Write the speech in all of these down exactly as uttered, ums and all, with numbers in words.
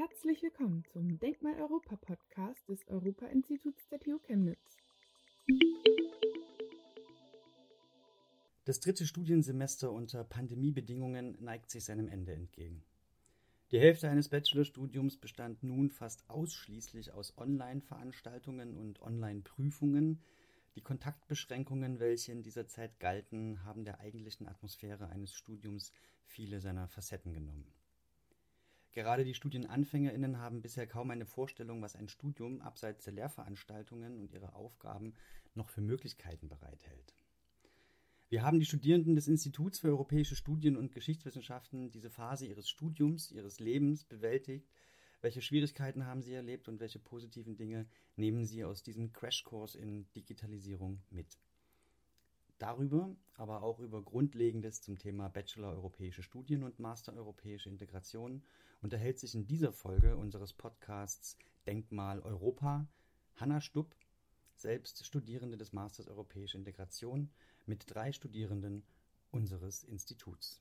Herzlich willkommen zum Denkmal Europa Podcast des Europa-Instituts der T U Chemnitz. Das dritte Studiensemester unter Pandemiebedingungen neigt sich seinem Ende entgegen. Die Hälfte eines Bachelorstudiums bestand nun fast ausschließlich aus Online-Veranstaltungen und Online-Prüfungen. Die Kontaktbeschränkungen, welche in dieser Zeit galten, haben der eigentlichen Atmosphäre eines Studiums viele seiner Facetten genommen. Gerade die StudienanfängerInnen haben bisher kaum eine Vorstellung, was ein Studium abseits der Lehrveranstaltungen und ihrer Aufgaben noch für Möglichkeiten bereithält. Wir haben die Studierenden des Instituts für Europäische Studien und Geschichtswissenschaften diese Phase ihres Studiums, ihres Lebens bewältigt. Welche Schwierigkeiten haben sie erlebt und welche positiven Dinge nehmen sie aus diesem Crashkurs in Digitalisierung mit? Darüber, aber auch über Grundlegendes zum Thema Bachelor Europäische Studien und Master Europäische Integration unterhält sich in dieser Folge unseres Podcasts Denkmal Europa Hanna Stupp, selbst Studierende des Masters Europäische Integration, mit drei Studierenden unseres Instituts.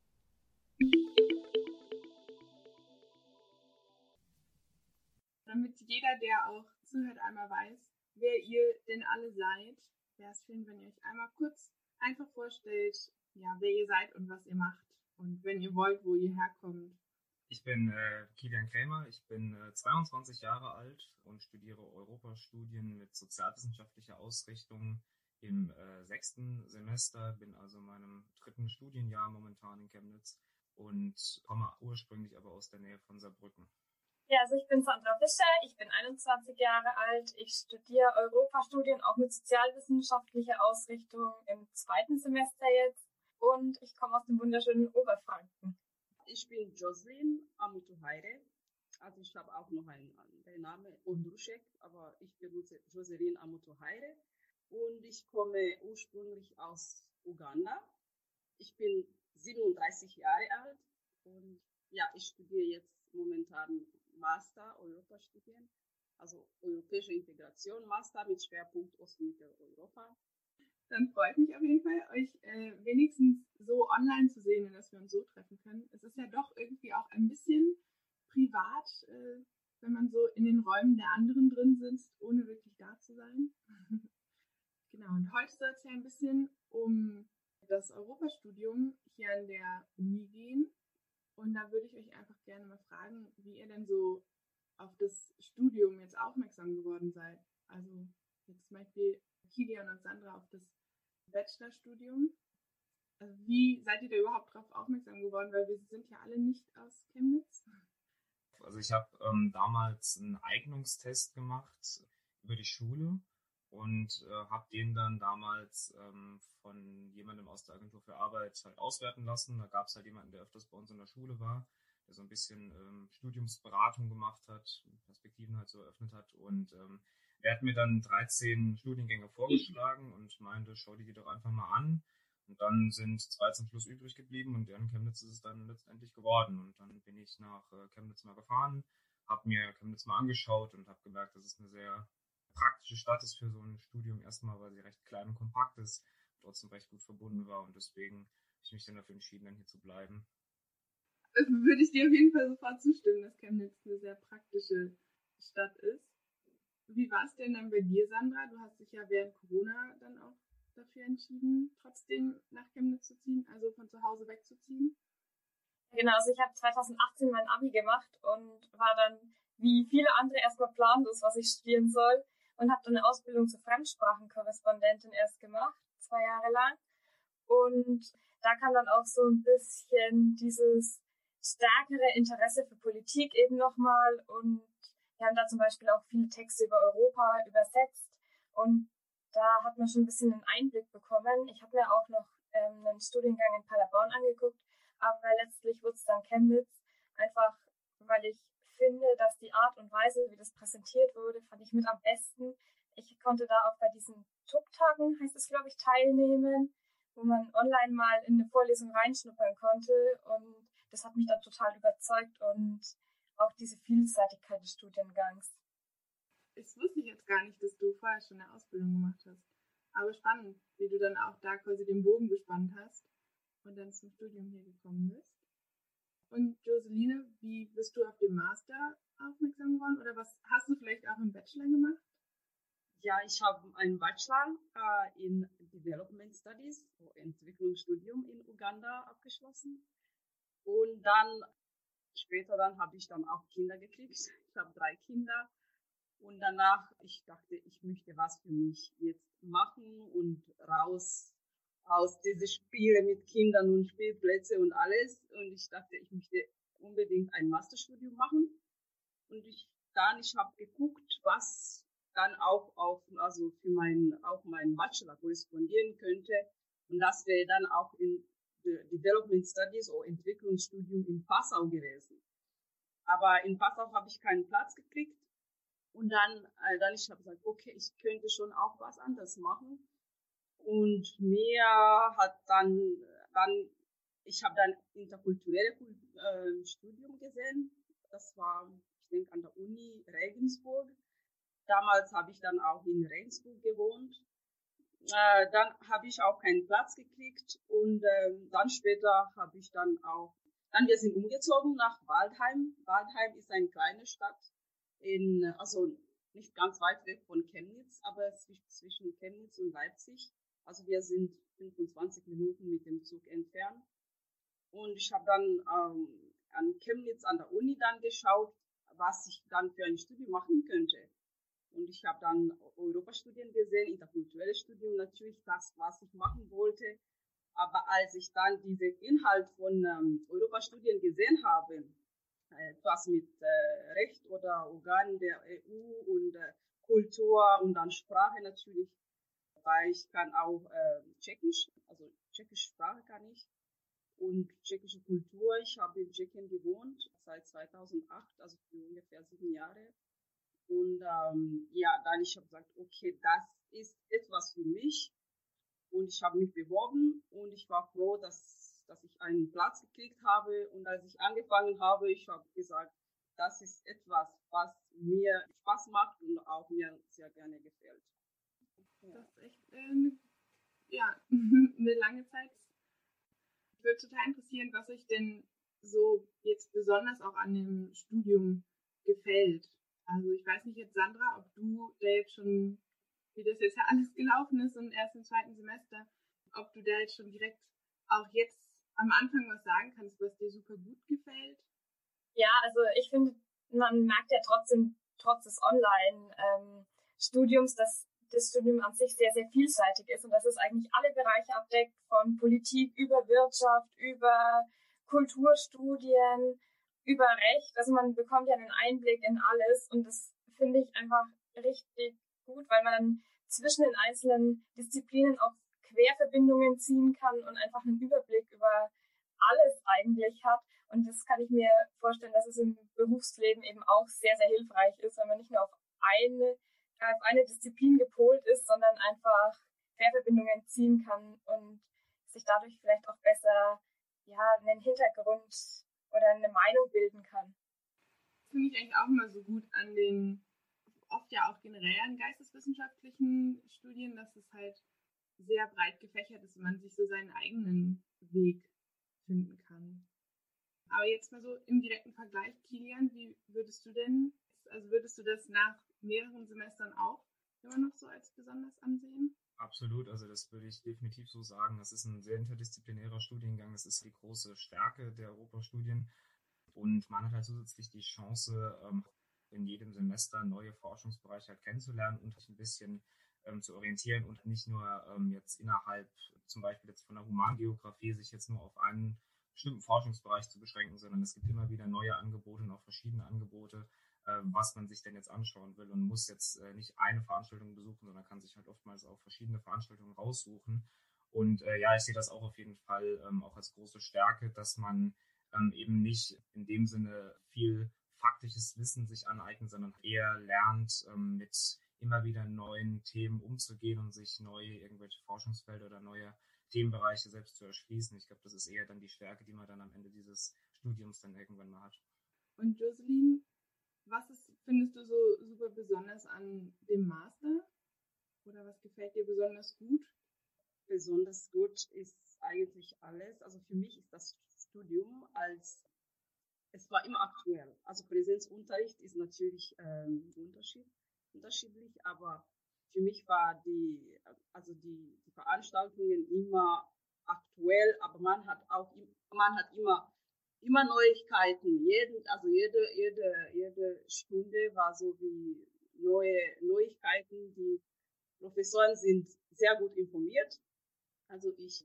Damit jeder, der auch zuhört, einmal weiß, wer ihr denn alle seid, wäre es schön, wenn ihr euch einmal kurz einfach vorstellt, ja, wer ihr seid und was ihr macht und wenn ihr wollt, wo ihr herkommt. Ich bin äh, Kilian Krämer, ich bin äh, zweiundzwanzig Jahre alt und studiere Europastudien mit sozialwissenschaftlicher Ausrichtung im äh, sechsten Semester, bin also in meinem dritten Studienjahr momentan in Chemnitz und komme ursprünglich aber aus der Nähe von Saarbrücken. Ja, also ich bin Sandra Fischer, ich bin einundzwanzig Jahre alt, ich studiere Europastudien auch mit sozialwissenschaftlicher Ausrichtung im zweiten Semester jetzt und ich komme aus dem wunderschönen Oberfranken. Ich bin Jocelyn Amutuhaire, also ich habe auch noch einen anderen Namen, Ondruschek, aber ich benutze Jocelyn Amutuhaire und ich komme ursprünglich aus Uganda. Ich bin siebenunddreißig Jahre alt und ja, ich studiere jetzt momentan Master Europastudien, also Europäische Integration, Master mit Schwerpunkt Ost- und Mitteleuropa. Dann freut mich auf jeden Fall, euch äh, wenigstens so online zu sehen und dass wir uns so treffen können. Es ist ja doch irgendwie auch ein bisschen privat, äh, wenn man so in den Räumen der anderen drin sitzt, ohne wirklich da zu sein. Genau, und heute soll es ja ein bisschen um das Europastudium hier an der Uni gehen. Und da würde ich euch einfach gerne mal fragen, wie ihr denn so auf das Studium jetzt aufmerksam geworden seid. Also jetzt zum Beispiel Kilian und Sandra auf das Bachelorstudium. Also wie seid ihr da überhaupt darauf aufmerksam geworden? Weil wir sind ja alle nicht aus Chemnitz. Also ich habe ähm, damals einen Eignungstest gemacht über die Schule und äh, habe den dann damals ähm, von jemandem aus der Agentur für Arbeit halt auswerten lassen. Da gab es halt jemanden, der öfters bei uns in der Schule war, der so ein bisschen ähm, Studiumsberatung gemacht hat, Perspektiven halt so eröffnet hat. Und ähm, er hat mir dann dreizehn Studiengänge vorgeschlagen und meinte, schau dir die doch einfach mal an. Und dann sind zwei zum Schluss übrig geblieben und in Chemnitz ist es dann letztendlich geworden. Und dann bin ich nach äh, Chemnitz mal gefahren, habe mir Chemnitz mal angeschaut und habe gemerkt, dass es eine sehr praktische Stadt ist für so ein Studium erstmal, weil sie recht klein und kompakt ist, trotzdem recht gut verbunden war und deswegen habe ich mich dann dafür entschieden, dann hier zu bleiben. Würde ich dir auf jeden Fall sofort zustimmen, dass Chemnitz eine sehr praktische Stadt ist. Wie war es denn dann bei dir, Sandra? Du hast dich ja während Corona dann auch dafür entschieden, trotzdem nach Chemnitz zu ziehen, also von zu Hause wegzuziehen. Genau, also ich habe zweitausendachtzehn mein Abi gemacht und war dann wie viele andere erstmal planlos, was ich studieren soll und habe dann eine Ausbildung zur Fremdsprachenkorrespondentin erst gemacht, zwei Jahre lang. Und da kam dann auch so ein bisschen dieses stärkere Interesse für Politik eben nochmal und wir haben da zum Beispiel auch viele Texte über Europa übersetzt und da hat man schon ein bisschen einen Einblick bekommen. Ich habe mir auch noch ähm, einen Studiengang in Paderborn angeguckt, aber letztlich wurde es dann Chemnitz, einfach weil ich finde, dass die Art und Weise, wie das präsentiert wurde, fand ich mit am besten. Ich konnte da auch bei diesen T U C-Tagen, heißt es glaube ich, teilnehmen, wo man online mal in eine Vorlesung reinschnuppern konnte und das hat mich dann total überzeugt und auch diese Vielseitigkeit des Studiengangs. Das wusste ich jetzt gar nicht, dass du vorher schon eine Ausbildung gemacht hast. Aber spannend, wie du dann auch da quasi den Bogen gespannt hast und dann zum Studium hier gekommen bist. Und Joseline, wie bist du auf den Master aufmerksam geworden? Oder was hast du vielleicht auch im Bachelor gemacht? Ja, ich habe einen Bachelor äh, in Development Studies, so Entwicklungsstudium in Uganda abgeschlossen. Und dann später dann habe ich dann auch Kinder gekriegt. Ich habe drei Kinder. Und danach, ich dachte, ich möchte was für mich jetzt machen und raus aus diese Spiele mit Kindern und Spielplätze und alles. Und ich dachte, ich möchte unbedingt ein Masterstudium machen. Und ich dann, ich habe geguckt, was dann auch auf, also für meinen, auch meinen Bachelor korrespondieren könnte. Und das wäre dann auch in Development Studies oder Entwicklungsstudium in Passau gewesen. Aber in Passau habe ich keinen Platz gekriegt. Und dann, äh, dann ich habe gesagt, okay, ich könnte schon auch was anderes machen. Und mir hat dann, dann ich habe dann interkulturelles äh, Studium gesehen. Das war, ich denke, an der Uni Regensburg. Damals habe ich dann auch in Regensburg gewohnt. Äh, dann habe ich auch keinen Platz gekriegt und äh, dann später habe ich dann auch, dann wir sind umgezogen nach Waldheim. Waldheim ist eine kleine Stadt, in, also nicht ganz weit weg von Chemnitz, aber zwischen Chemnitz und Leipzig. Also wir sind fünfundzwanzig Minuten mit dem Zug entfernt. Und ich habe dann ähm, an Chemnitz an der Uni dann geschaut, was ich dann für ein Studium machen könnte. Und ich habe dann Europastudien gesehen, interkulturelles Studium natürlich, das, was ich machen wollte. Aber als ich dann diesen Inhalt von ähm, Europastudien gesehen habe, äh, was mit äh, Recht oder Organen der E U und äh, Kultur und dann Sprache natürlich, weil ich kann auch äh, Tschechisch, also tschechische Sprache kann ich und tschechische Kultur. Ich habe in Tschechien gewohnt seit zweitausendacht, also für ungefähr sieben Jahre. Und ähm, ja, dann ich habe gesagt, okay, das ist etwas für mich. Und ich habe mich beworben und ich war froh, dass, dass ich einen Platz gekriegt habe. Und als ich angefangen habe, ich habe gesagt, das ist etwas, was mir Spaß macht und auch mir sehr gerne gefällt. Ja. Das ist echt äh, ja, eine lange Zeit. Ich würde total interessieren, was euch denn so jetzt besonders auch an dem Studium gefällt. Also ich weiß nicht jetzt, Sandra, ob du da jetzt schon, wie das jetzt ja alles gelaufen ist im ersten und zweiten Semester, ob du da jetzt schon direkt auch jetzt am Anfang was sagen kannst, was dir super gut gefällt? Ja, also ich finde, man merkt ja trotzdem, trotz des Online-Studiums, dass das Studium an sich sehr, sehr vielseitig ist und dass es eigentlich alle Bereiche abdeckt, von Politik über Wirtschaft, über Kulturstudien, über Recht. Also man bekommt ja einen Einblick in alles und das finde ich einfach richtig gut, weil man dann zwischen den einzelnen Disziplinen auch Querverbindungen ziehen kann und einfach einen Überblick über alles eigentlich hat. Und das kann ich mir vorstellen, dass es im Berufsleben eben auch sehr, sehr hilfreich ist, wenn man nicht nur auf eine, auf eine Disziplin gepolt ist, sondern einfach Querverbindungen ziehen kann und sich dadurch vielleicht auch besser ja, einen Hintergrund oder eine Meinung bilden kann. Das finde ich eigentlich auch immer so gut an den, oft ja auch generell an geisteswissenschaftlichen Studien, dass es halt sehr breit gefächert ist und man sich so seinen eigenen Weg finden kann. Aber jetzt mal so im direkten Vergleich, Kilian, wie würdest du denn, also würdest du das nach mehreren Semestern auch immer noch so als besonders ansehen? Absolut, also das würde ich definitiv so sagen. Das ist ein sehr interdisziplinärer Studiengang. Das ist die große Stärke der Europastudien. Und man hat halt zusätzlich die Chance, in jedem Semester neue Forschungsbereiche halt kennenzulernen und sich ein bisschen ähm, zu orientieren und nicht nur ähm, jetzt innerhalb, zum Beispiel jetzt von der Humangeografie, sich jetzt nur auf einen bestimmten Forschungsbereich zu beschränken, sondern es gibt immer wieder neue Angebote und auch verschiedene Angebote, äh, was man sich denn jetzt anschauen will und muss jetzt äh, nicht eine Veranstaltung besuchen, sondern kann sich halt oftmals auch verschiedene Veranstaltungen raussuchen. Und äh, ja, ich sehe das auch auf jeden Fall ähm, auch als große Stärke, dass man ähm, eben nicht in dem Sinne viel faktisches Wissen sich aneignet, sondern eher lernt, ähm, mit immer wieder neuen Themen umzugehen und sich neue irgendwelche Forschungsfelder oder neue Themenbereiche selbst zu erschließen. Ich glaube, das ist eher dann die Stärke, die man dann am Ende dieses Studiums dann irgendwann mal hat. Und Joseline, was ist, findest du so super besonders an dem Master? Oder was gefällt dir besonders gut? Besonders gut ist eigentlich alles. Also für mich ist das Studium als es war immer aktuell. Also Präsenzunterricht ist natürlich ähm, Unterschied, unterschiedlich, aber für mich war die, also die, die Veranstaltungen immer aktuell, aber man hat auch, man hat immer, immer Neuigkeiten. Jeden, also jede, jede, jede Stunde war so wie neue Neuigkeiten. Die Professoren sind sehr gut informiert. Also ich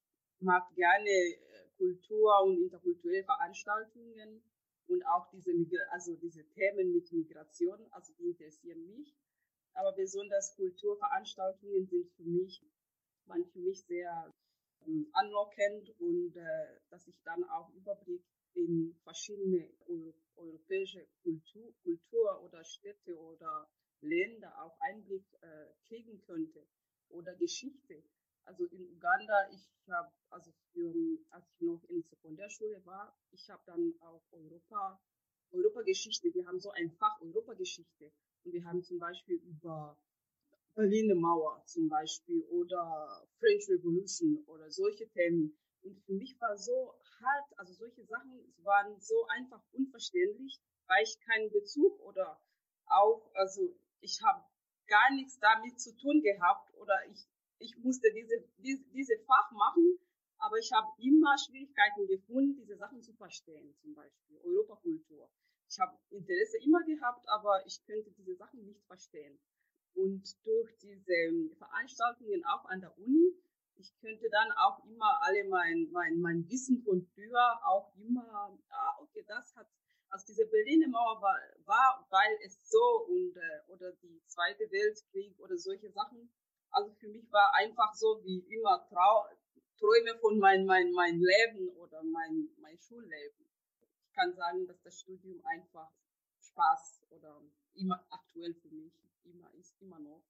mag gerne Kultur- und interkulturelle Veranstaltungen und auch diese, also diese Themen mit Migration, also die interessieren mich. Aber besonders Kulturveranstaltungen sind für mich, waren für mich sehr ähm, anlockend und äh, dass ich dann auch Überblick in verschiedene Euro europäische Kultur, Kultur oder Städte oder Länder auch Einblick äh, kriegen könnte oder Geschichte. Also in Uganda, ich habe, also für, als ich noch in der Sekundärschule war, ich habe dann auch Europa, Europageschichte, wir haben so ein Fach Europageschichte und wir haben zum Beispiel über Berliner Mauer zum Beispiel oder French Revolution oder solche Themen. Und für mich war so hart, also solche Sachen waren so einfach unverständlich, weil ich keinen Bezug oder auch, also ich habe gar nichts damit zu tun gehabt oder ich, ich musste diese, diese, diese Fach machen, aber ich habe immer Schwierigkeiten gefunden, diese Sachen zu verstehen, zum Beispiel Europakultur. Ich habe Interesse immer gehabt, aber ich könnte diese Sachen nicht verstehen. Und durch diese Veranstaltungen auch an der Uni, ich könnte dann auch immer alle mein, mein, mein Wissen von früher auch immer, ah, okay, das hat, also diese Berliner Mauer war, war weil es so und, äh, oder die Zweite Weltkrieg oder solche Sachen. Also für mich war einfach so wie immer Trau Träume von mein, mein, mein Leben oder mein, mein Schulleben. Ich kann sagen, dass das Studium einfach Spaß oder immer aktuell für mich immer ist, immer noch.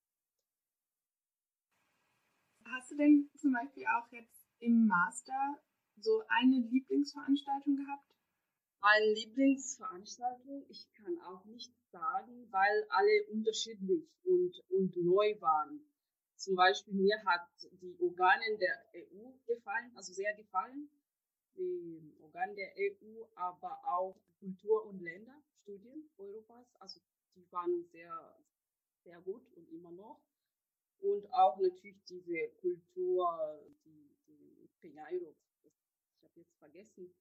Hast du denn zum Beispiel auch jetzt im Master so eine Lieblingsveranstaltung gehabt? Eine Lieblingsveranstaltung, ich kann auch nicht sagen, weil alle unterschiedlich und, und neu waren. Zum Beispiel mir hat die Organe der E U gefallen, also sehr gefallen. Die Organe der E U, aber auch Kultur- und Länderstudien Europas, also die waren sehr, sehr gut und immer noch. Und auch natürlich diese Kultur, die, die Peñairo, ich habe jetzt vergessen,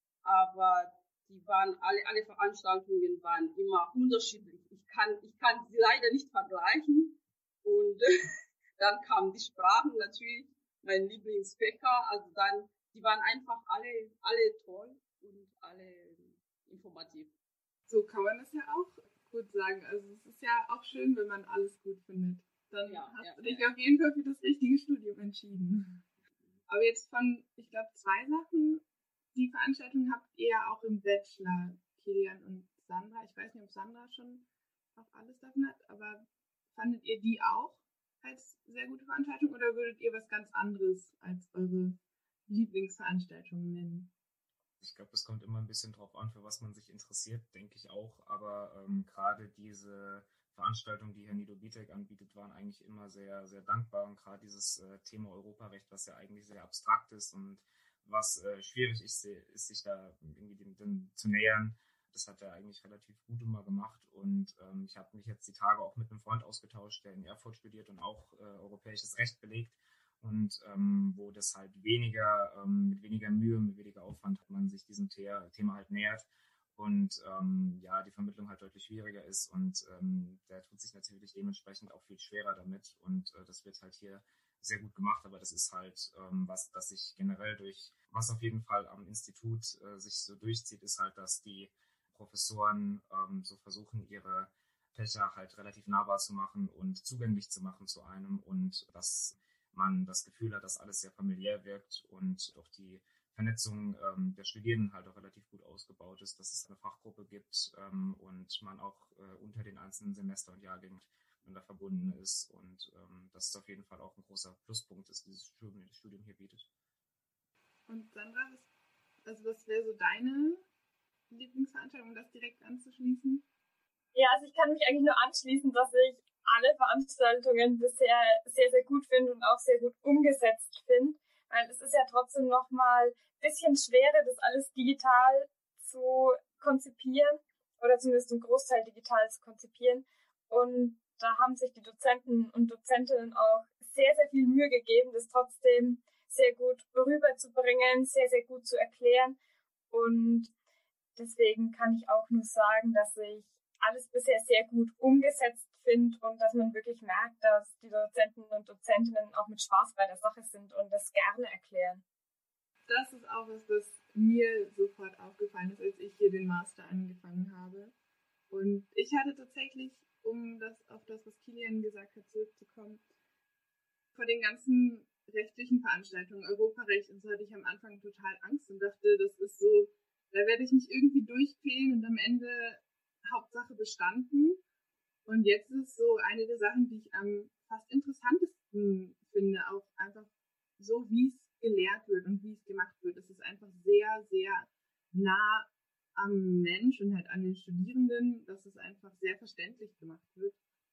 aber die waren alle, alle Veranstaltungen waren immer unterschiedlich. Ich kann, ich kann sie leider nicht vergleichen. Und dann kamen die Sprachen natürlich, mein Lieblingsfächer, also dann, die waren einfach alle, alle toll und alle informativ. So kann man das ja auch gut sagen. Also es ist ja auch schön, wenn man alles gut findet. Dann Ja, hast ja, du dich ja. auf jeden Fall für das richtige Studium entschieden. Aber jetzt von, ich glaube, zwei Sachen. Die Veranstaltung habt ihr ja auch im Bachelor, Kilian und Sandra. Ich weiß nicht, ob Sandra schon auch alles davon hat, aber fandet ihr die auch als sehr gute Veranstaltung oder würdet ihr was ganz anderes als eure Lieblingsveranstaltung nennen? Ich glaube, es kommt immer ein bisschen drauf an, für was man sich interessiert, denke ich auch. Aber ähm, gerade diese Veranstaltungen, die Herr Nido Bietek anbietet, waren eigentlich immer sehr, sehr dankbar. Und gerade dieses äh, Thema Europarecht, was ja eigentlich sehr abstrakt ist und was äh, schwierig ist, ist, sich da irgendwie dem, dem zu nähern. Das hat er eigentlich relativ gut immer gemacht. Und ähm, ich habe mich jetzt die Tage auch mit einem Freund ausgetauscht, der in Erfurt studiert und auch äh, europäisches Recht belegt. Und ähm, wo das halt weniger, ähm, mit weniger Mühe, mit weniger Aufwand hat man sich diesem The- Thema halt nähert und ähm, ja, die Vermittlung halt deutlich schwieriger ist und ähm, der tut sich natürlich dementsprechend auch viel schwerer damit und äh, das wird halt hier sehr gut gemacht, aber das ist halt ähm, was, das sich generell durch, was auf jeden Fall am Institut äh, sich so durchzieht, ist halt, dass die Professoren ähm, so versuchen, ihre Fächer halt relativ nahbar zu machen und zugänglich zu machen zu einem und dass man das Gefühl hat, dass alles sehr familiär wirkt und auch die Vernetzung ähm, der Studierenden halt auch relativ gut ausgebaut ist, dass es eine Fachgruppe gibt ähm, und man auch äh, unter den einzelnen Semester und Jahrgängen miteinander verbunden ist und ähm, das ist auf jeden Fall auch ein großer Pluspunkt, dass dieses Studium, das Studium hier bietet. Und Sandra, was, also was wäre so deine Lieblingsveranstaltung, um das direkt anzuschließen? Ja, also ich kann mich eigentlich nur anschließen, dass ich alle Veranstaltungen bisher sehr, sehr gut finde und auch sehr gut umgesetzt finde, weil es ist ja trotzdem nochmal ein bisschen schwerer, das alles digital zu konzipieren oder zumindest einen Großteil digital zu konzipieren. Und da haben sich die Dozenten und Dozentinnen auch sehr, sehr viel Mühe gegeben, das trotzdem sehr gut rüberzubringen, sehr, sehr gut zu erklären. Und deswegen kann ich auch nur sagen, dass ich alles bisher sehr gut umgesetzt finde und dass man wirklich merkt, dass die Dozenten und Dozentinnen auch mit Spaß bei der Sache sind und das gerne erklären. Das ist auch was, was mir sofort aufgefallen ist, als ich hier den Master angefangen habe. Und ich hatte tatsächlich, um das auf das, was Kilian gesagt hat, zurückzukommen, vor den ganzen rechtlichen Veranstaltungen, Europarecht und so, hatte ich am Anfang total Angst und dachte, das ist so, da werde ich mich irgendwie durchquälen und am Ende Hauptsache bestanden. Und jetzt ist es so eine der Sachen, die ich am fast interessantesten finde, auch einfach so, wie es gelehrt wird und wie es gemacht wird. Es ist einfach sehr, sehr nah am Mensch und halt an den Studierenden, dass es einfach sehr verständlich gemacht wird.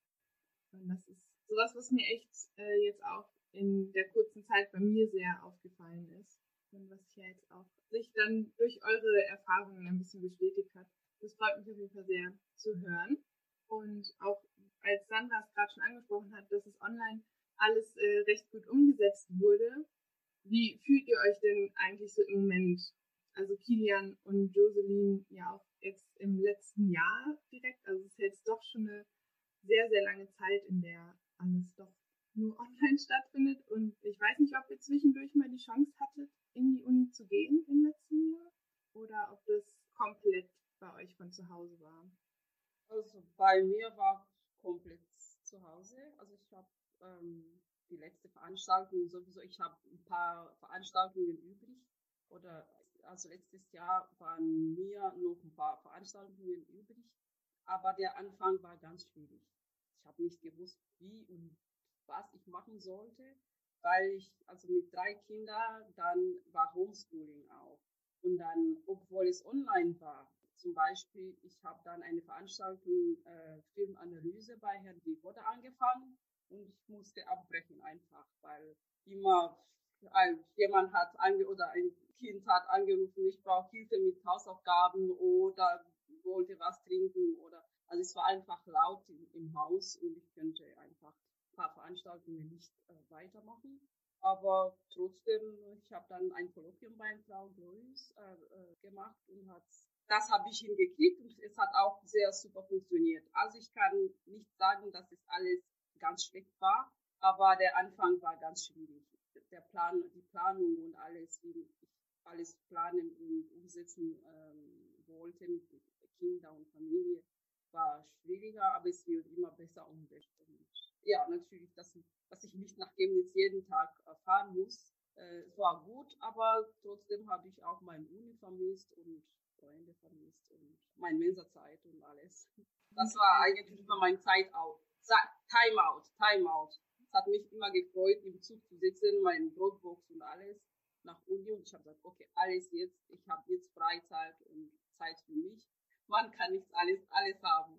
Und das ist sowas, was mir echt äh, jetzt auch in der kurzen Zeit bei mir sehr aufgefallen ist. Und was ja jetzt auch sich dann durch eure Erfahrungen ein bisschen bestätigt hat. Das freut mich auf jeden Fall sehr zu hören. Und auch als Sandra es gerade schon angesprochen hat, dass es online alles äh, recht gut umgesetzt wurde. Wie fühlt ihr euch denn eigentlich so im Moment? Also Kilian und Joseline ja auch jetzt im letzten Jahr direkt. Also es ist jetzt doch schon eine sehr, sehr lange Zeit, in der alles doch nur online stattfindet. Und ich weiß nicht, ob ihr zwischendurch mal die Chance hattet, in die Uni zu gehen im letzten Jahr oder ob das komplett bei euch von zu Hause war. Also bei mir war komplett zu Hause. Also ich habe ähm, die letzte Veranstaltung sowieso, ich habe ein paar Veranstaltungen übrig. Oder also letztes Jahr waren mir noch ein paar Veranstaltungen übrig. Aber der Anfang war ganz schwierig. Ich habe nicht gewusst, wie und was ich machen sollte, weil ich, also mit drei Kindern, dann war Homeschooling auch. Und dann, obwohl es online war, zum Beispiel, ich habe dann eine Veranstaltung äh, Filmanalyse bei Herrn Divoda angefangen und ich musste abbrechen einfach, weil immer ein, jemand hat ange oder ein Kind hat angerufen, ich brauche Hilfe mit Hausaufgaben oder wollte was trinken oder also es war einfach laut im, im Haus und ich könnte einfach ein paar Veranstaltungen nicht äh, weitermachen. Aber trotzdem, ich habe dann ein Kolloquium bei Frau Gloris äh, äh, gemacht und hat, das habe ich hingekriegt und es hat auch sehr super funktioniert. Also ich kann nicht sagen, dass es alles ganz schlecht war, aber der Anfang war ganz schwierig. Der Plan, die Planung und alles, wie ich alles planen und umsetzen ähm, wollte mit Kindern und Familie, war schwieriger, aber es wird immer besser und besser. Und ja, natürlich, dass, dass ich nicht nach Chemnitz jeden Tag fahren muss. Äh, es war gut, aber trotzdem habe ich auch meine Uni vermisst und Freunde vermisst und meine Mensa-Zeit und alles. Das war eigentlich immer mein Zeit-out. Time-out, Time-out. Es hat mich immer gefreut, im Zug zu sitzen, meine Brotbox und alles nach Uni. Und ich habe gesagt, okay, alles jetzt, ich habe jetzt Freizeit und Zeit für mich. Man kann nicht alles, alles haben.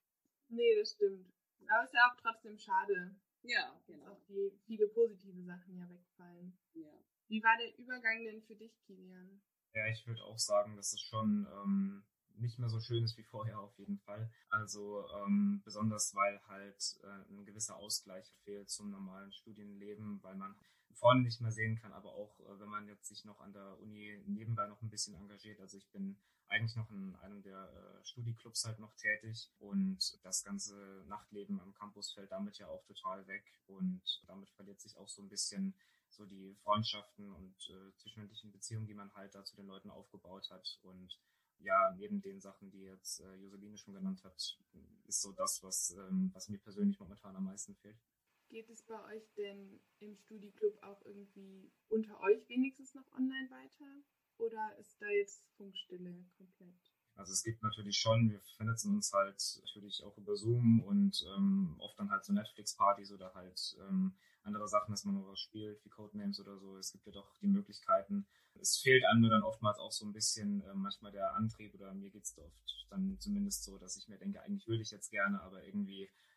Nee, das stimmt. Aber es ist ja auch trotzdem schade. Ja, genau. Dass auch die viele positive Sachen ja wegfallen. Ja. Wie war der Übergang denn für dich, Kilian? Ja, ich würde auch sagen, dass es schon ähm, nicht mehr so schön ist wie vorher auf jeden Fall. Also ähm, besonders, weil halt äh, ein gewisser Ausgleich fehlt zum normalen Studienleben, weil man Freunde nicht mehr sehen kann, aber auch äh, wenn man jetzt sich noch an der Uni nebenbei noch ein bisschen engagiert. Also ich bin eigentlich noch in einem der äh, Studieclubs halt noch tätig und das ganze Nachtleben am Campus fällt damit ja auch total weg und damit verliert sich auch so ein bisschen so die Freundschaften und äh, zwischenmenschlichen Beziehungen, die man halt da zu den Leuten aufgebaut hat. Und ja, neben den Sachen, die jetzt äh, Joseline schon genannt hat, ist so das, was, ähm, was mir persönlich momentan am meisten fehlt. Geht es bei euch denn im Studieclub auch irgendwie unter euch wenigstens noch online weiter? Oder ist da jetzt Funkstille komplett? Also es gibt natürlich schon, wir vernetzen uns halt natürlich auch über Zoom und ähm, oft dann halt so Netflix-Partys oder halt ähm, andere Sachen, dass man noch was spielt, wie Codenames oder so. Es gibt ja doch die Möglichkeiten. Es fehlt einem nur dann oftmals auch so ein bisschen äh, manchmal der Antrieb oder mir geht es oft dann zumindest so, dass ich mir denke, eigentlich würde ich jetzt gerne, aber irgendwie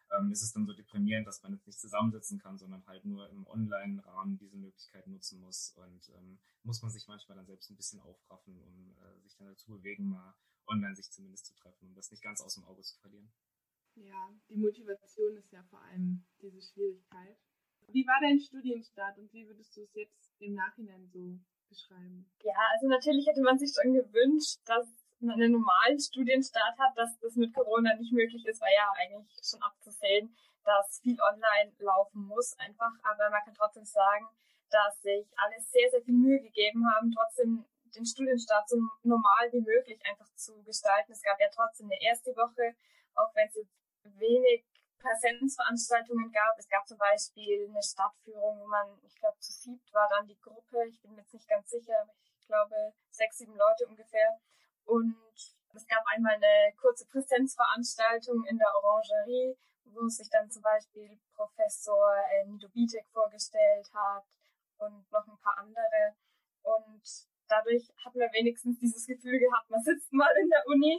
ähm, ist es dann so deprimierend, dass man jetzt nicht zusammensitzen kann, sondern halt nur im Online-Rahmen diese Möglichkeit nutzen muss. Und ähm, muss man sich manchmal dann selbst ein bisschen aufraffen, um äh, sich dann dazu bewegen, mal online sich zumindest zu treffen, um das nicht ganz aus dem Auge zu verlieren. Ja, die Motivation ist ja vor allem diese Schwierigkeit. Wie war dein Studienstart und wie würdest du es jetzt im Nachhinein so beschreiben? Ja, also natürlich hätte man sich schon gewünscht, dass man einen normalen Studienstart hat, dass das mit Corona nicht möglich ist, war ja eigentlich schon abzusehen, dass viel online laufen muss einfach. Aber man kann trotzdem sagen, dass sich alle sehr, sehr viel Mühe gegeben haben, trotzdem den Studienstart so normal wie möglich einfach zu gestalten. Es gab ja trotzdem eine erste Woche, auch wenn es jetzt wenig Präsenzveranstaltungen gab. Es gab zum Beispiel eine Stadtführung, wo man, ich glaube, zu siebt war dann die Gruppe. Ich bin mir jetzt nicht ganz sicher, aber ich glaube sechs, sieben Leute ungefähr. Und es gab einmal eine kurze Präsenzveranstaltung in der Orangerie, wo sich dann zum Beispiel Professor äh, Nido Bietek vorgestellt hat und noch ein paar andere. Und dadurch hat man wenigstens dieses Gefühl gehabt, man sitzt mal in der Uni.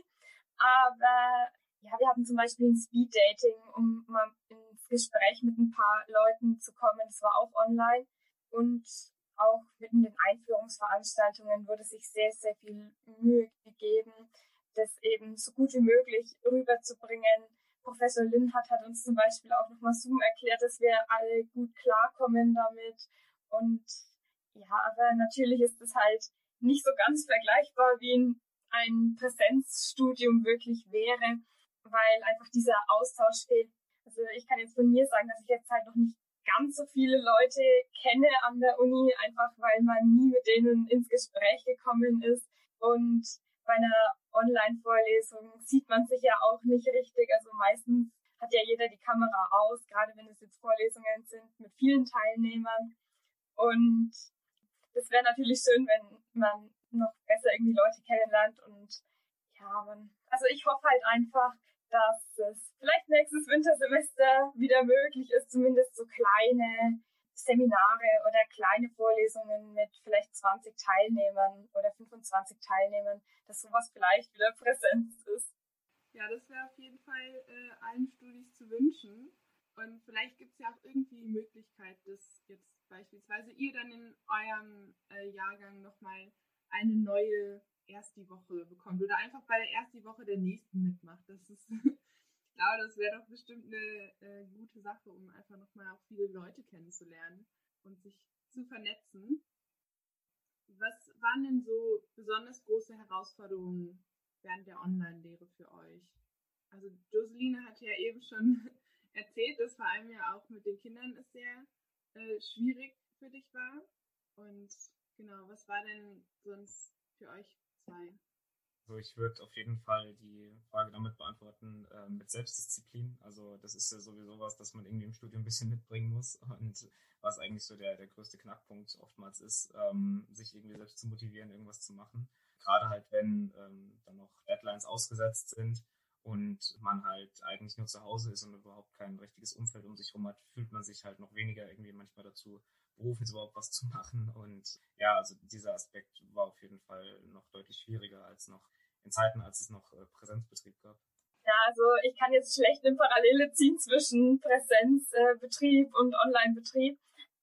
Aber ja, wir hatten zum Beispiel ein Speed-Dating, um mal ins Gespräch mit ein paar Leuten zu kommen. Das war auch online. Und auch in den Einführungsveranstaltungen wurde sich sehr, sehr viel Mühe gegeben, das eben so gut wie möglich rüberzubringen. Professor Linhardt hat uns zum Beispiel auch nochmal Zoom erklärt, dass wir alle gut klarkommen damit. Und ja, aber natürlich ist es halt nicht so ganz vergleichbar, wie ein Präsenzstudium wirklich wäre, weil einfach dieser Austausch fehlt. Also ich kann jetzt von mir sagen, dass ich jetzt halt noch nicht ganz so viele Leute kenne an der Uni, einfach weil man nie mit denen ins Gespräch gekommen ist. Und bei einer Online-Vorlesung sieht man sich ja auch nicht richtig. Also meistens hat ja jeder die Kamera aus, gerade wenn es jetzt Vorlesungen sind mit vielen Teilnehmern. Und das wäre natürlich schön, wenn man noch besser irgendwie Leute kennenlernt. Und ja, man, also ich hoffe halt einfach, dass es vielleicht nächstes Wintersemester wieder möglich ist, zumindest so kleine Seminare oder kleine Vorlesungen mit vielleicht zwanzig Teilnehmern oder fünfundzwanzig Teilnehmern, dass sowas vielleicht wieder Präsenz ist. Ja, das wäre auf jeden Fall äh, allen Studis zu wünschen. Und vielleicht gibt es ja auch irgendwie die Möglichkeit, dass jetzt beispielsweise ihr dann in eurem äh, Jahrgang nochmal eine neue erste Woche bekommt oder einfach bei der ersten Woche der nächsten mitmacht. Das ist, ich glaube, das wäre doch bestimmt eine äh, gute Sache, um einfach nochmal auch viele Leute kennenzulernen und sich zu vernetzen. Was waren denn so besonders große Herausforderungen während der Online-Lehre für euch? Also Joseline hat ja eben schon erzählt, dass vor allem ja auch mit den Kindern es sehr äh, schwierig für dich war. Und genau, was war denn sonst für euch zwei? Also ich würde auf jeden Fall die Frage damit beantworten, äh, mit Selbstdisziplin. Also das ist ja sowieso was, das man irgendwie im Studium ein bisschen mitbringen muss und was eigentlich so der, der größte Knackpunkt oftmals ist, ähm, sich irgendwie selbst zu motivieren, irgendwas zu machen. Gerade halt, wenn ähm, dann noch Deadlines ausgesetzt sind und man halt eigentlich nur zu Hause ist und überhaupt kein richtiges Umfeld um sich herum hat, fühlt man sich halt noch weniger irgendwie manchmal dazu berufen, überhaupt was zu machen. Und ja, also dieser Aspekt war auf jeden Fall noch deutlich schwieriger als noch in Zeiten, als es noch äh, Präsenzbetrieb gab. Ja, also ich kann jetzt schlecht eine Parallele ziehen zwischen Präsenzbetrieb äh, und Online-Betrieb.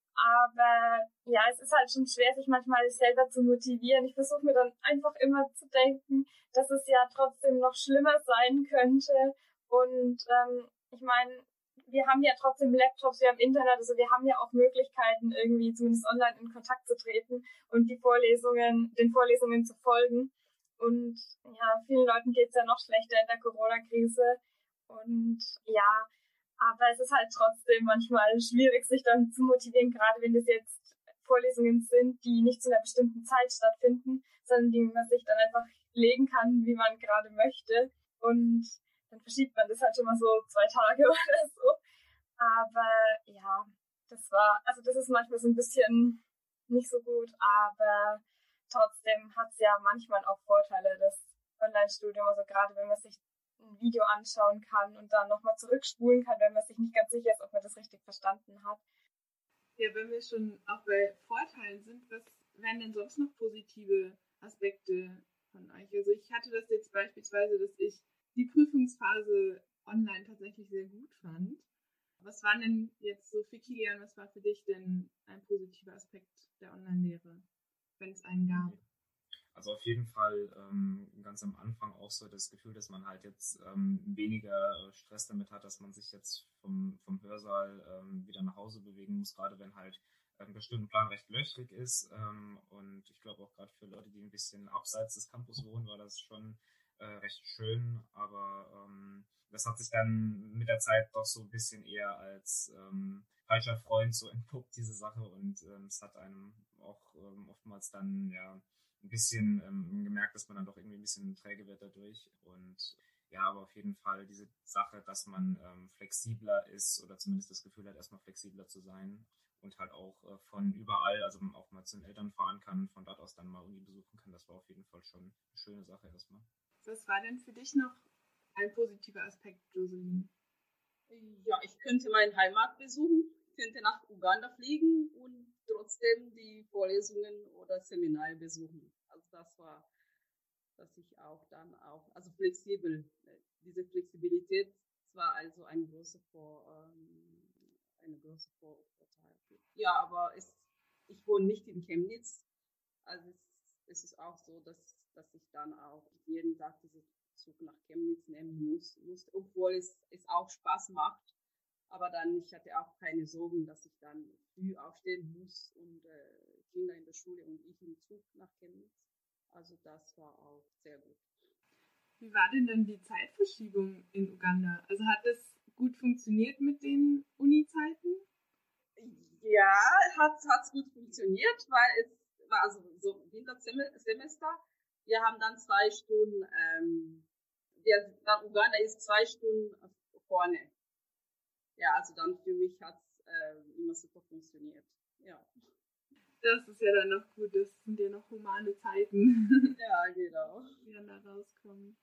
Aber ja, es ist halt schon schwer, sich manchmal selber zu motivieren. Ich versuche mir dann einfach immer zu denken, dass es ja trotzdem noch schlimmer sein könnte. Und ähm, ich meine, wir haben ja trotzdem Laptops, wir haben Internet, also wir haben ja auch Möglichkeiten, irgendwie zumindest online in Kontakt zu treten und die Vorlesungen, den Vorlesungen zu folgen. Und ja, vielen Leuten geht es ja noch schlechter in der Corona-Krise. Und ja, aber es ist halt trotzdem manchmal schwierig, sich dann zu motivieren, gerade wenn das jetzt Vorlesungen sind, die nicht zu einer bestimmten Zeit stattfinden, sondern die man sich dann einfach legen kann, wie man gerade möchte. Und dann verschiebt man das halt schon mal so zwei Tage oder so. Aber ja, das war, also das ist manchmal so ein bisschen nicht so gut, aber trotzdem hat es ja manchmal auch Vorteile, das Online-Studium, also gerade wenn man sich ein Video anschauen kann und dann nochmal zurückspulen kann, wenn man sich nicht ganz sicher ist, ob man das richtig verstanden hat. Ja, wenn wir schon auch bei Vorteilen sind, was wären denn sonst noch positive Aspekte von euch? Also ich hatte das jetzt beispielsweise, dass ich die Prüfungsphase online tatsächlich sehr gut fand. Was war denn jetzt so für Kilian, was war für dich denn ein positiver Aspekt der Online-Lehre, wenn es einen gab? Also auf jeden Fall ähm, ganz am Anfang auch so das Gefühl, dass man halt jetzt ähm, weniger Stress damit hat, dass man sich jetzt vom, vom Hörsaal ähm, wieder nach Hause bewegen muss, gerade wenn halt ähm, der Stundenplan recht löchrig ist. Ähm, und ich glaube auch gerade für Leute, die ein bisschen abseits des Campus wohnen, war das schon äh, recht schön. Aber ähm, das hat sich dann mit der Zeit doch so ein bisschen eher als ähm, falscher Freund so entpuppt, diese Sache. Und ähm, es hat einem auch ähm, oftmals dann ja ein bisschen ähm, gemerkt, dass man dann doch irgendwie ein bisschen träge wird dadurch. Und ja, aber auf jeden Fall diese Sache, dass man ähm, flexibler ist oder zumindest das Gefühl hat, erstmal flexibler zu sein und halt auch äh, von überall, also auch mal zu den Eltern fahren kann, von dort aus dann mal Uni besuchen kann, das war auf jeden Fall schon eine schöne Sache erstmal. Was war denn für dich noch ein positiver Aspekt, Joseline? Ja, ich könnte meine Heimat besuchen, könnte nach Uganda fliegen und trotzdem die Vorlesungen oder Seminare besuchen. Also das war, dass ich auch dann auch, also flexibel, diese Flexibilität war also ein großer Vor, ähm, eine große Vor- Vorteil. Ja, aber es, ich wohne nicht in Chemnitz, also es, es ist auch so, dass, dass ich dann auch jeden Tag diesen Zug nach Chemnitz nehmen muss, muss obwohl es, es auch Spaß macht. Aber dann, ich hatte auch keine Sorgen, dass ich dann früh aufstehen muss und äh, Kinder in der Schule und ich im Zug nach Chemnitz. Also das war auch sehr gut. Wie war denn dann die Zeitverschiebung in Uganda? Also hat das gut funktioniert mit den Uni-Zeiten? Ja, hat es gut funktioniert, weil es war also so Wintersemester. Wir haben dann zwei Stunden, ähm, wir, dann Uganda ist zwei Stunden vorne. Ja, also dann für mich hat es äh, immer super funktioniert. Ja. Das ist ja dann noch gut, das sind ja noch humane Zeiten. Ja, genau. Die dann da rauskommen.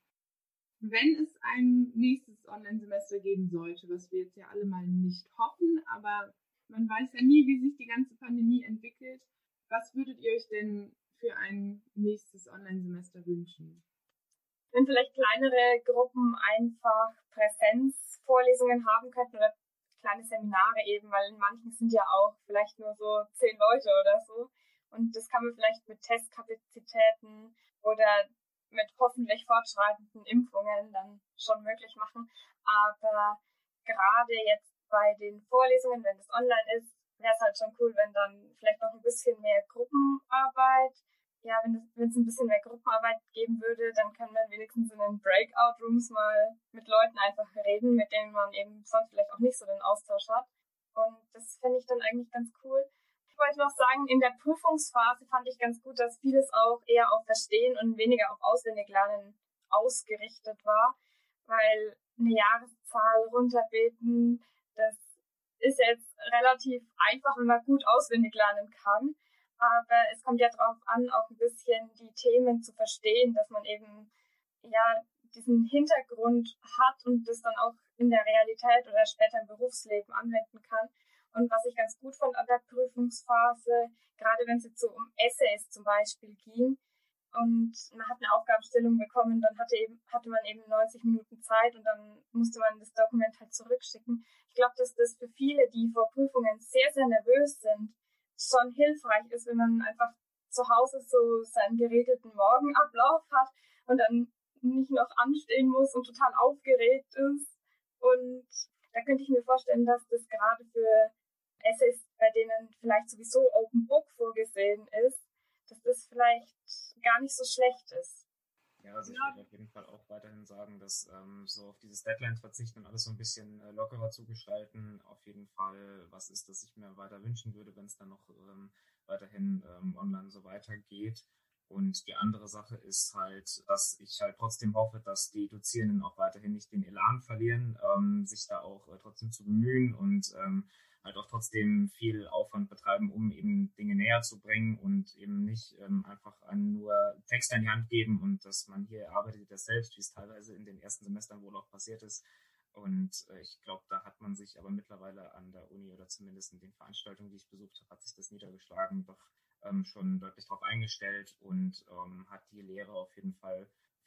Wenn es ein nächstes Online-Semester geben sollte, was wir jetzt ja alle mal nicht hoffen, aber man weiß ja nie, wie sich die ganze Pandemie entwickelt, was würdet ihr euch denn für ein nächstes Online-Semester wünschen? Wenn vielleicht kleinere Gruppen einfach Präsenzvorlesungen haben könnten oder kleine Seminare eben, weil in manchen sind ja auch vielleicht nur so zehn Leute oder so. Und das kann man vielleicht mit Testkapazitäten oder mit hoffentlich fortschreitenden Impfungen dann schon möglich machen. Aber gerade jetzt bei den Vorlesungen, wenn das online ist, wäre es halt schon cool, wenn dann vielleicht noch ein bisschen mehr Gruppenarbeit, ja, wenn es, wenn es ein bisschen mehr Gruppenarbeit geben würde, dann kann man wenigstens in den Breakout-Rooms mal mit Leuten einfach reden, mit denen man eben sonst vielleicht auch nicht so den Austausch hat. Und das finde ich dann eigentlich ganz cool. Ich wollte noch sagen, in der Prüfungsphase fand ich ganz gut, dass vieles auch eher auf Verstehen und weniger auf Auswendiglernen ausgerichtet war, weil eine Jahreszahl runterbeten, das ist jetzt relativ einfach, wenn man gut auswendig lernen kann. Aber es kommt ja darauf an, auch ein bisschen die Themen zu verstehen, dass man eben ja diesen Hintergrund hat und das dann auch in der Realität oder später im Berufsleben anwenden kann. Und was ich ganz gut fand an der Prüfungsphase, gerade wenn es jetzt so um Essays zum Beispiel ging und man hat eine Aufgabenstellung bekommen, dann hatte, eben, hatte man eben neunzig Minuten Zeit und dann musste man das Dokument halt zurückschicken. Ich glaube, dass das für viele, die vor Prüfungen sehr, sehr nervös sind, schon hilfreich ist, wenn man einfach zu Hause so seinen geregelten Morgenablauf hat und dann nicht noch anstehen muss und total aufgeregt ist. Und da könnte ich mir vorstellen, dass das gerade für Essays, bei denen vielleicht sowieso Open Book vorgesehen ist, dass das vielleicht gar nicht so schlecht ist. Ja, also ich würde auf jeden Fall auch weiterhin sagen, dass ähm, so auf dieses Deadlines verzichten und alles so ein bisschen äh, lockerer zu gestalten, auf jeden Fall was ist, das ich mir weiter wünschen würde, wenn es dann noch ähm, weiterhin ähm, online so weitergeht. Und die andere Sache ist halt, dass ich halt trotzdem hoffe, dass die Dozierenden auch weiterhin nicht den Elan verlieren, ähm, sich da auch äh, trotzdem zu bemühen und ähm, halt auch trotzdem viel Aufwand betreiben, um eben Dinge näher zu bringen und eben nicht ähm, einfach einen nur Text in die Hand geben und dass man hier arbeitet das selbst, wie es teilweise in den ersten Semestern wohl auch passiert ist. Und äh, ich glaube, da hat man sich aber mittlerweile an der Uni oder zumindest in den Veranstaltungen, die ich besucht habe, hat sich das niedergeschlagen, doch ähm, schon deutlich darauf eingestellt und ähm, hat die Lehre auf jeden Fall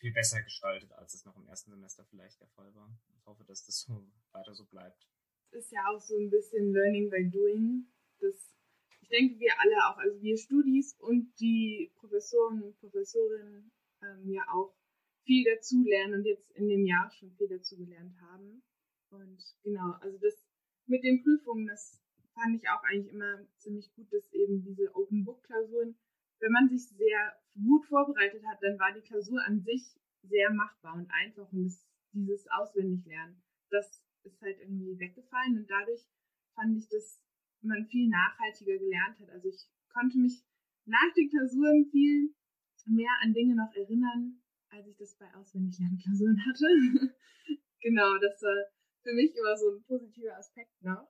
viel besser gestaltet, als es noch im ersten Semester vielleicht der Fall war. Ich hoffe, dass das so weiter so bleibt. Es ist ja auch so ein bisschen Learning by Doing. Das, ich denke, wir alle auch, also wir Studis und die Professoren und Professorinnen ähm, ja auch viel dazu lernen und jetzt in dem Jahr schon viel dazu gelernt haben. Und genau, also das mit den Prüfungen, das fand ich auch eigentlich immer ziemlich gut, dass eben diese Open-Book-Klausuren, wenn man sich sehr gut vorbereitet hat, dann war die Klausur an sich sehr machbar und einfach. Und das, dieses Auswendiglernen, das ist halt irgendwie weggefallen. Und dadurch fand ich, dass man viel nachhaltiger gelernt hat. Also ich konnte mich nach den Klausuren viel mehr an Dinge noch erinnern, als ich das bei Auswendiglernen-Klausuren hatte. Genau, das war für mich immer so ein positiver Aspekt noch.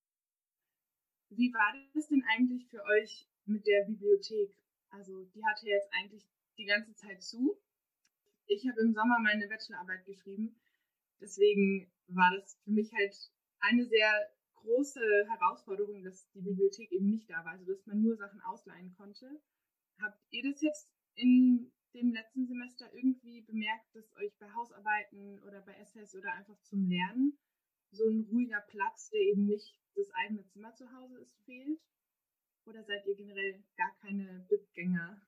Wie war das denn eigentlich für euch mit der Bibliothek? Also die hatte jetzt eigentlich die ganze Zeit zu. Ich habe im Sommer meine Bachelorarbeit geschrieben. Deswegen war das für mich halt eine sehr große Herausforderung, dass die Bibliothek eben nicht da war, also dass man nur Sachen ausleihen konnte. Habt ihr das jetzt in dem letzten Semester irgendwie bemerkt, dass euch bei Hausarbeiten oder bei Essays oder einfach zum Lernen so ein ruhiger Platz, der eben nicht das eigene Zimmer zu Hause ist, fehlt? Oder seid ihr generell gar keine Bib-Gänger?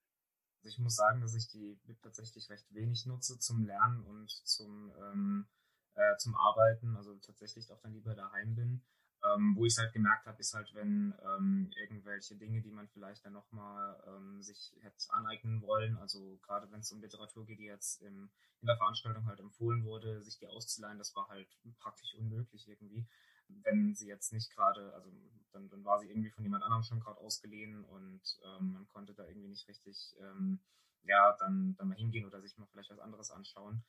Also ich muss sagen, dass ich die Bib tatsächlich recht wenig nutze zum Lernen und zum, ähm, äh, zum Arbeiten, also tatsächlich auch dann lieber daheim bin. Ähm, wo ich es halt gemerkt habe, ist halt, wenn ähm, irgendwelche Dinge, die man vielleicht dann nochmal ähm, sich hätte aneignen wollen, also gerade wenn es um Literatur geht, die jetzt im, in der Veranstaltung halt empfohlen wurde, sich die auszuleihen, das war halt praktisch unmöglich irgendwie. Wenn sie jetzt nicht gerade, also dann, dann war sie irgendwie von jemand anderem schon gerade ausgeliehen und ähm, man konnte da irgendwie nicht richtig, ähm, ja, dann, dann mal hingehen oder sich mal vielleicht was anderes anschauen.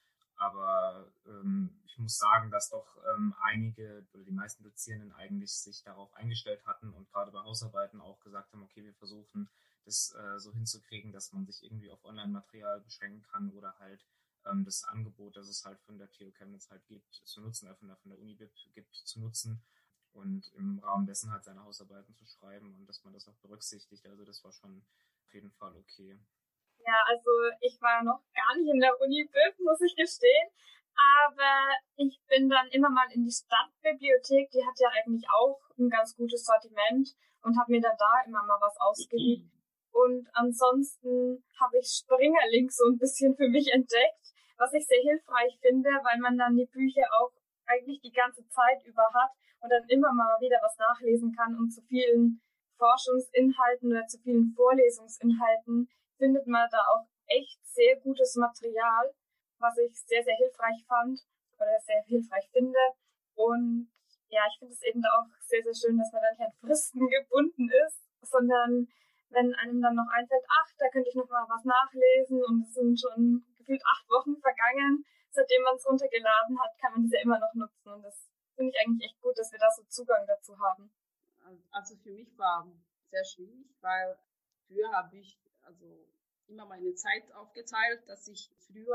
Aber ähm, ich muss sagen, dass doch ähm, einige oder die meisten Dozierenden eigentlich sich darauf eingestellt hatten und gerade bei Hausarbeiten auch gesagt haben, okay, wir versuchen das äh, so hinzukriegen, dass man sich irgendwie auf Online-Material beschränken kann oder halt ähm, das Angebot, das es halt von der T U Chemnitz halt gibt, zu nutzen, äh, von der, von der Uni-Bib gibt, zu nutzen und im Rahmen dessen halt seine Hausarbeiten zu schreiben und dass man das auch berücksichtigt. Also das war schon auf jeden Fall okay. Ja, also ich war noch gar nicht in der Uni-Bib, muss ich gestehen. Aber ich bin dann immer mal in die Stadtbibliothek, die hat ja eigentlich auch ein ganz gutes Sortiment und habe mir dann da immer mal was ausgeliehen. Und ansonsten habe ich Springerlink so ein bisschen für mich entdeckt, was ich sehr hilfreich finde, weil man dann die Bücher auch eigentlich die ganze Zeit über hat und dann immer mal wieder was nachlesen kann und zu vielen Forschungsinhalten oder zu vielen Vorlesungsinhalten findet man da auch echt sehr gutes Material, was ich sehr, sehr hilfreich fand oder sehr hilfreich finde. Und ja, ich finde es eben auch sehr, sehr schön, dass man dann nicht an Fristen gebunden ist, sondern wenn einem dann noch einfällt, ach, da könnte ich noch mal was nachlesen und es sind schon gefühlt acht Wochen vergangen, seitdem man es runtergeladen hat, kann man das ja immer noch nutzen. Und das finde ich eigentlich echt gut, dass wir da so Zugang dazu haben. Also für mich war es sehr schwierig, weil früher habe ich also immer meine Zeit aufgeteilt, dass ich früher,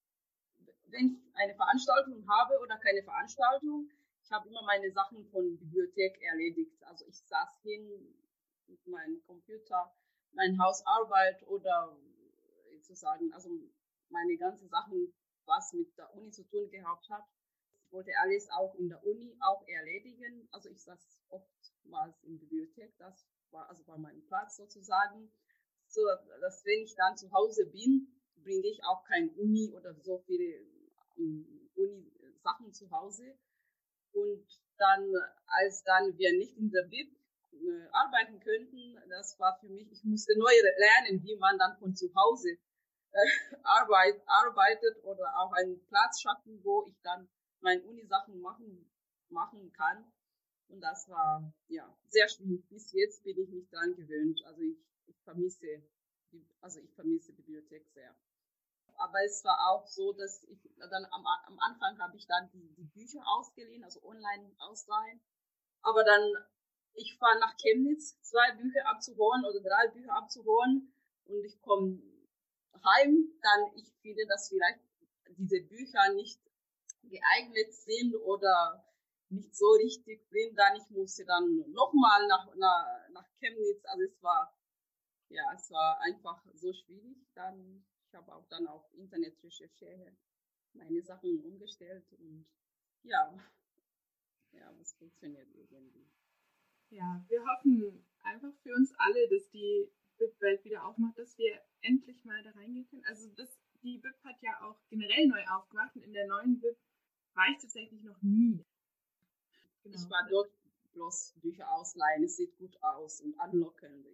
wenn ich eine Veranstaltung habe oder keine Veranstaltung, ich habe immer meine Sachen von Bibliothek erledigt. Also ich saß hin mit meinem Computer, meine Hausarbeit oder sozusagen, also meine ganzen Sachen, was mit der Uni zu tun gehabt hat. Ich wollte alles auch in der Uni auch erledigen. Also ich saß oftmals in der Bibliothek, das war also war mein Platz sozusagen. So, dass wenn ich dann zu Hause bin, bringe ich auch kein Uni oder so viele um, Uni-Sachen zu Hause. Und dann, als dann wir nicht in der Bib äh, arbeiten könnten, das war für mich, ich musste neu lernen, wie man dann von zu Hause äh, arbeit, arbeitet oder auch einen Platz schaffen, wo ich dann meine Uni-Sachen machen, machen kann. Und das war ja sehr schwierig. Bis jetzt bin ich nicht dran gewöhnt. Also ich Ich vermisse, also ich vermisse Bibliothek sehr. Aber es war auch so, dass ich dann am, am Anfang habe ich dann die, die Bücher ausgeliehen, also online ausleihen. Aber dann, ich fahre nach Chemnitz, zwei Bücher abzuholen oder drei Bücher abzuholen und ich komme heim, dann ich finde, dass vielleicht diese Bücher nicht geeignet sind oder nicht so richtig sind, dann ich musste dann nochmal nach, nach, nach Chemnitz, also es war Ja, es war einfach so schwierig. Dann ich habe auch dann auf Internetrecherche meine Sachen umgestellt und ja, ja, es funktioniert irgendwie. Ja, wir hoffen einfach für uns alle, dass die B I P-Welt wieder aufmacht, dass wir endlich mal da reingehen können. Also das, die B I P hat ja auch generell neu aufgemacht und in der neuen B I P war ich tatsächlich noch nie. Genau. Ich war dort bloß Bücher ausleihen, es sieht gut aus und anlockend.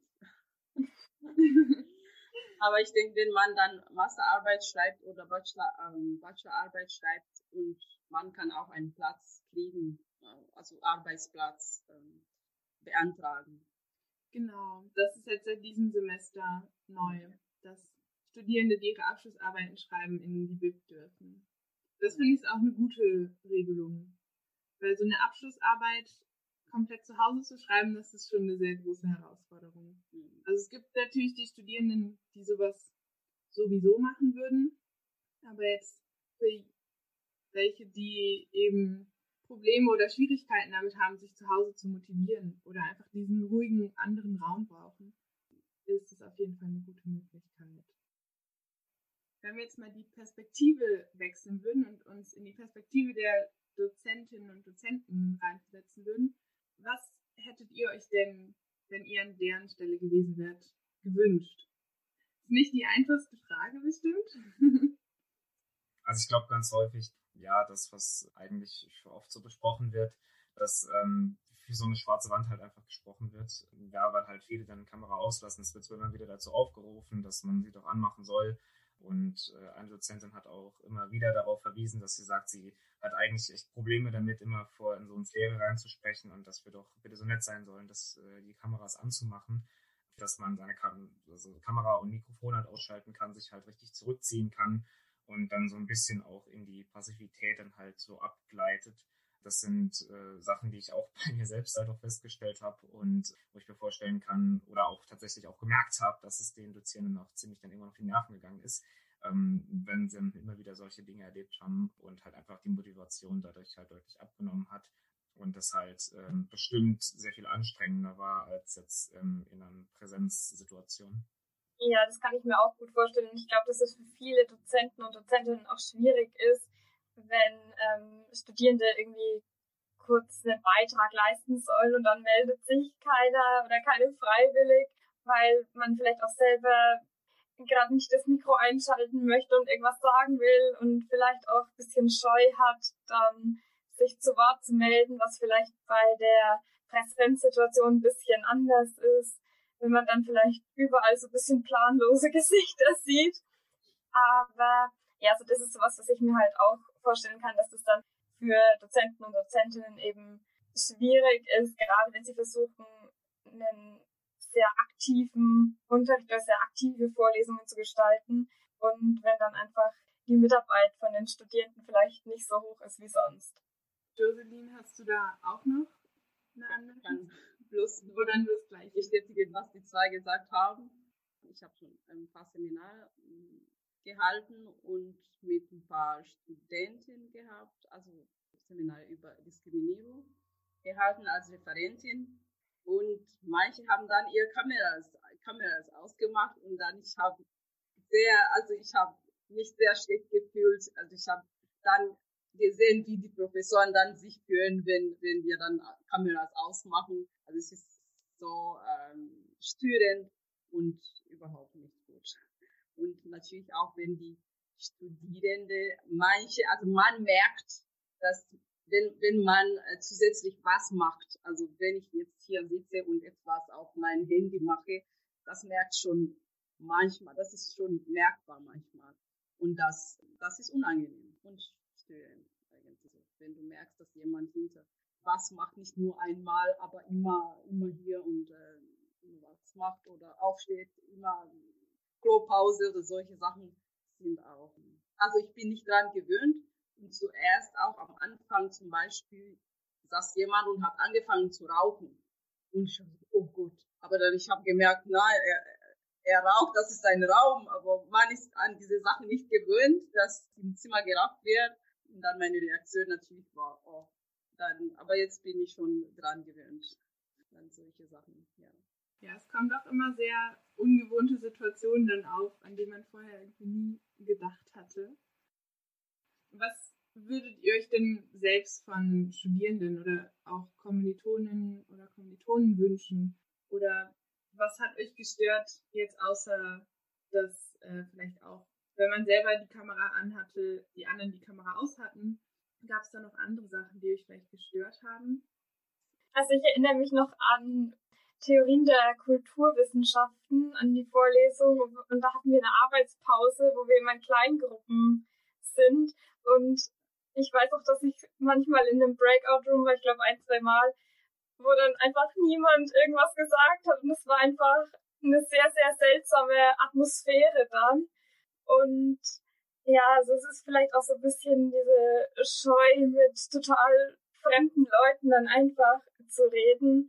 Aber ich denke, wenn man dann Masterarbeit schreibt oder Bachelor, ähm, Bachelorarbeit schreibt und man kann auch einen Platz kriegen, also Arbeitsplatz ähm, beantragen. Genau, das ist jetzt seit diesem Semester neu, dass Studierende, die ihre Abschlussarbeiten schreiben, in die B I P dürfen. Das finde ich auch eine gute Regelung, weil so eine Abschlussarbeit komplett zu Hause zu schreiben, das ist schon eine sehr große Herausforderung. Also es gibt natürlich die Studierenden, die sowas sowieso machen würden, aber jetzt für welche, die eben Probleme oder Schwierigkeiten damit haben, sich zu Hause zu motivieren oder einfach diesen ruhigen anderen Raum brauchen, ist es auf jeden Fall eine gute Möglichkeit. Wenn wir jetzt mal die Perspektive wechseln würden und uns in die Perspektive der Dozentinnen und Dozenten reinversetzen würden, was hättet ihr euch denn, wenn ihr an deren Stelle gewesen wärt, gewünscht? Ist nicht die einfachste Frage bestimmt. Also ich glaube ganz häufig, ja, das, was eigentlich oft so besprochen wird, dass ähm, für so eine schwarze Wand halt einfach gesprochen wird. Ja, weil halt viele dann die Kamera auslassen. Es wird zwar immer wieder dazu aufgerufen, dass man sie doch anmachen soll. Und äh, eine Dozentin hat auch immer wieder darauf verwiesen, dass sie sagt, sie hat eigentlich echt Probleme damit, immer vor in so eine Sphäre reinzusprechen und dass wir doch bitte so nett sein sollen, dass äh, die Kameras anzumachen, dass man seine Kam- also Kamera und Mikrofon halt ausschalten kann, sich halt richtig zurückziehen kann und dann so ein bisschen auch in die Passivität dann halt so abgleitet. Das sind äh, Sachen, die ich auch bei mir selbst halt auch festgestellt habe und wo ich mir vorstellen kann oder auch tatsächlich auch gemerkt habe, dass es den Dozierenden auch ziemlich dann irgendwann auf die Nerven gegangen ist, ähm, wenn sie immer wieder solche Dinge erlebt haben und halt einfach die Motivation dadurch halt deutlich abgenommen hat und das halt ähm, bestimmt sehr viel anstrengender war als jetzt ähm, in einer Präsenzsituation. Ja, das kann ich mir auch gut vorstellen. Ich glaube, dass es für viele Dozenten und Dozentinnen auch schwierig ist, wenn ähm, Studierende irgendwie kurz einen Beitrag leisten sollen und dann meldet sich keiner oder keine freiwillig, weil man vielleicht auch selber gerade nicht das Mikro einschalten möchte und irgendwas sagen will und vielleicht auch ein bisschen Scheu hat, dann sich zu Wort zu melden, was vielleicht bei der Präsenzsituation ein bisschen anders ist, wenn man dann vielleicht überall so ein bisschen planlose Gesichter sieht. Aber ja, also das ist sowas, was ich mir halt auch vorstellen kann, dass das dann für Dozenten und Dozentinnen eben schwierig ist, gerade wenn sie versuchen, einen sehr aktiven Unterricht oder sehr aktive Vorlesungen zu gestalten und wenn dann einfach die Mitarbeit von den Studierenden vielleicht nicht so hoch ist wie sonst. Joseline, hast du da auch noch eine andere? Kann bloß oder das Gleiche bestätigen, was die zwei gesagt haben. Ich habe schon ein paar Seminare gehalten und mit ein paar Studenten gehabt, also Seminare über Diskriminierung gehalten als Referentin. Und manche haben dann ihre Kameras, Kameras ausgemacht und dann ich habe sehr, also ich habe mich sehr schlecht gefühlt. Also ich habe dann gesehen, wie die Professoren dann sich fühlen, wenn wenn wir dann Kameras ausmachen. Also es ist so ähm, störend und überhaupt nicht gut. Und natürlich auch, wenn die Studierende, manche, also man merkt, dass wenn wenn man äh, zusätzlich was macht, also wenn ich jetzt hier sitze und etwas auf mein Handy mache, das merkt schon manchmal, das ist schon merkbar manchmal. Und das das ist unangenehm und störend eigentlich. Wenn du merkst, dass jemand hinter was macht, nicht nur einmal, aber immer immer hier und äh, was macht oder aufsteht, immer Klopause oder solche Sachen sind auch. Also ich bin nicht dran gewöhnt und zuerst auch am Anfang zum Beispiel saß jemand und hat angefangen zu rauchen und ich dachte, oh Gott, aber dann ich habe gemerkt, nein, er, er raucht, das ist ein Raum, aber man ist an diese Sachen nicht gewöhnt, dass im Zimmer geraucht wird und dann meine Reaktion natürlich war, oh, dann, aber jetzt bin ich schon dran gewöhnt an solche Sachen, ja. Ja, es kommen doch immer sehr ungewohnte Situationen dann auf, an die man vorher irgendwie nie gedacht hatte. Was würdet ihr euch denn selbst von Studierenden oder auch Kommilitoninnen oder Kommilitonen wünschen? Oder was hat euch gestört, jetzt außer, dass äh, vielleicht auch, wenn man selber die Kamera anhatte, die anderen die Kamera aus hatten, gab es da noch andere Sachen, die euch vielleicht gestört haben? Also ich erinnere mich noch an Theorien der Kulturwissenschaften, an die Vorlesung, und da hatten wir eine Arbeitspause, wo wir immer in Kleingruppen sind, und ich weiß auch, dass ich manchmal in einem Breakout-Room war, ich glaube ein, zwei Mal, wo dann einfach niemand irgendwas gesagt hat, und es war einfach eine sehr, sehr seltsame Atmosphäre dann. Und ja, also es ist vielleicht auch so ein bisschen diese Scheu, mit total fremden Leuten dann einfach zu reden.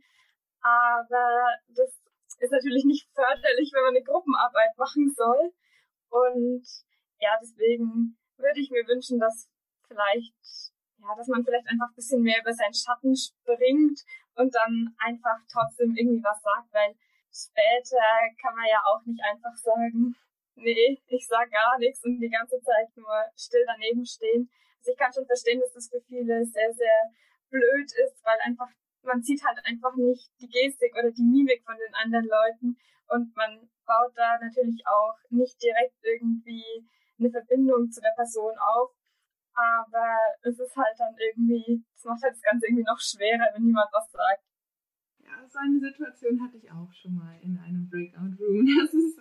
Aber das ist natürlich nicht förderlich, wenn man eine Gruppenarbeit machen soll. Und ja, deswegen würde ich mir wünschen, dass vielleicht, ja, dass man vielleicht einfach ein bisschen mehr über seinen Schatten springt und dann einfach trotzdem irgendwie was sagt, weil später kann man ja auch nicht einfach sagen, nee, ich sag gar nichts und die ganze Zeit nur still daneben stehen. Also ich kann schon verstehen, dass das für viele sehr, sehr blöd ist, weil einfach, man sieht halt einfach nicht die Gestik oder die Mimik von den anderen Leuten, und man baut da natürlich auch nicht direkt irgendwie eine Verbindung zu der Person auf. Aber es ist halt dann irgendwie, es macht halt das Ganze irgendwie noch schwerer, wenn niemand was sagt. Ja, so eine Situation hatte ich auch schon mal in einem Breakout-Room. Das ist,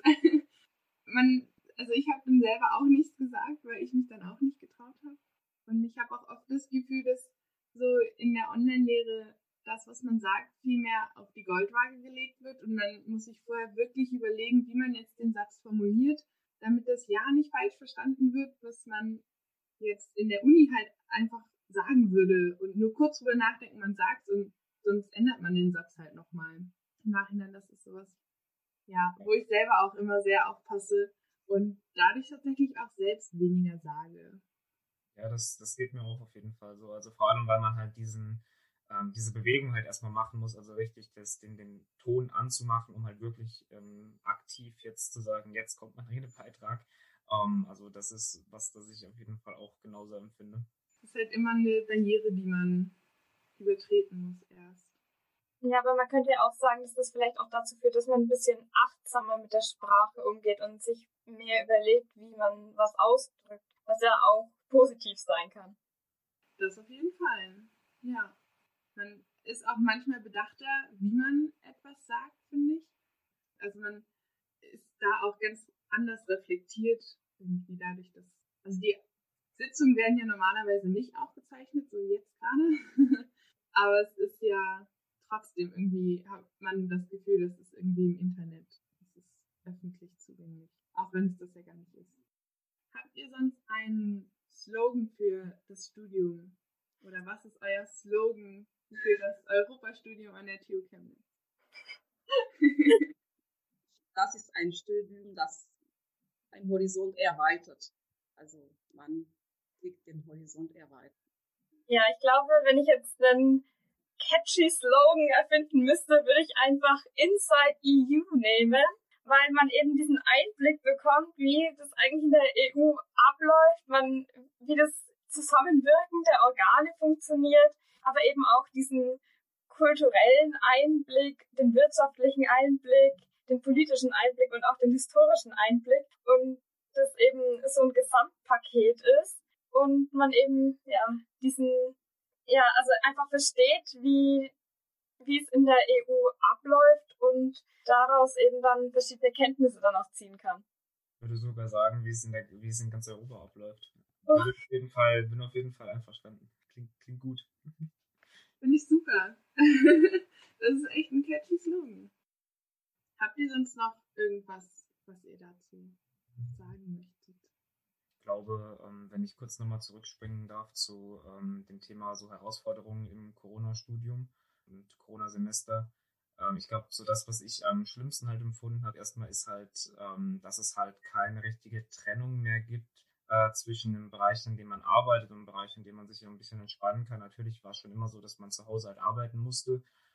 man, also ich habe dann selber auch nichts gesagt, weil ich mich dann auch nicht getraut habe. Und ich habe auch oft das Gefühl, dass so in der Online-Lehre das, was man sagt, viel mehr auf die Goldwaage gelegt wird, und man muss sich vorher wirklich überlegen, wie man jetzt den Satz formuliert, damit das ja nicht falsch verstanden wird, was man jetzt in der Uni halt einfach sagen würde, und nur kurz drüber nachdenken, man sagt, und sonst ändert man den Satz halt nochmal. Im Nachhinein, das ist sowas, ja, wo ich selber auch immer sehr aufpasse und dadurch tatsächlich auch selbst weniger sage. Ja, das, das geht mir auch auf jeden Fall so. Also vor allem, weil man halt diesen, ähm, diese Bewegung halt erstmal machen muss, also richtig das, den, den Ton anzumachen, um halt wirklich ähm, aktiv jetzt zu sagen, jetzt kommt mein Redebeitrag. Ähm, also das ist was, das ich auf jeden Fall auch genauso empfinde. Das ist halt immer eine Barriere, die man übertreten muss erst. Ja, aber man könnte ja auch sagen, dass das vielleicht auch dazu führt, dass man ein bisschen achtsamer mit der Sprache umgeht und sich mehr überlegt, wie man was ausdrückt, was ja auch positiv sein kann. Das auf jeden Fall, ja. Man ist auch manchmal bedachter, wie man etwas sagt, finde ich. Also man ist da auch ganz anders reflektiert, irgendwie dadurch, dass, also die Sitzungen werden ja normalerweise nicht aufgezeichnet, so jetzt gerade, aber es ist ja trotzdem irgendwie, hat man das Gefühl, das ist irgendwie im Internet, es ist öffentlich zugänglich, auch wenn es das ja gar nicht ist. Habt ihr sonst einen Slogan für das Studium? Oder was ist euer Slogan für das Europastudium an der T U Chemnitz? Das ist ein Studium, das einen Horizont erweitert. Also man kriegt den Horizont erweitert. Ja, ich glaube, wenn ich jetzt einen catchy Slogan erfinden müsste, würde ich einfach Inside E U nehmen, weil man eben diesen Einblick bekommt, wie das eigentlich in der E U abläuft, man, wie das Zusammenwirken der Organe funktioniert, aber eben auch diesen kulturellen Einblick, den wirtschaftlichen Einblick, den politischen Einblick und auch den historischen Einblick, und das eben so ein Gesamtpaket ist und man eben, ja, diesen, ja, also einfach versteht, wie, wie es in der E U abläuft und daraus eben dann verschiedene Kenntnisse dann auch ziehen kann. Ich würde sogar sagen, wie es in, der, wie es in ganz Europa abläuft. Ich bin auf jeden Fall, bin auf jeden Fall einverstanden. Klingt, klingt gut. Finde ich super. Das ist echt ein catchy Slogan. Habt ihr sonst noch irgendwas, was ihr dazu sagen möchtet? Ich glaube, wenn ich kurz nochmal zurückspringen darf zu dem Thema so Herausforderungen im Corona-Studium und Corona-Semester. Ich glaube, so das, was ich am schlimmsten halt empfunden habe, erstmal ist halt, dass es halt keine richtige Trennung mehr gibt äh, zwischen dem Bereich, in dem man arbeitet und dem Bereich, in dem man sich ein bisschen entspannen kann. Natürlich war es schon immer so, dass man zu Hause halt arbeiten musste.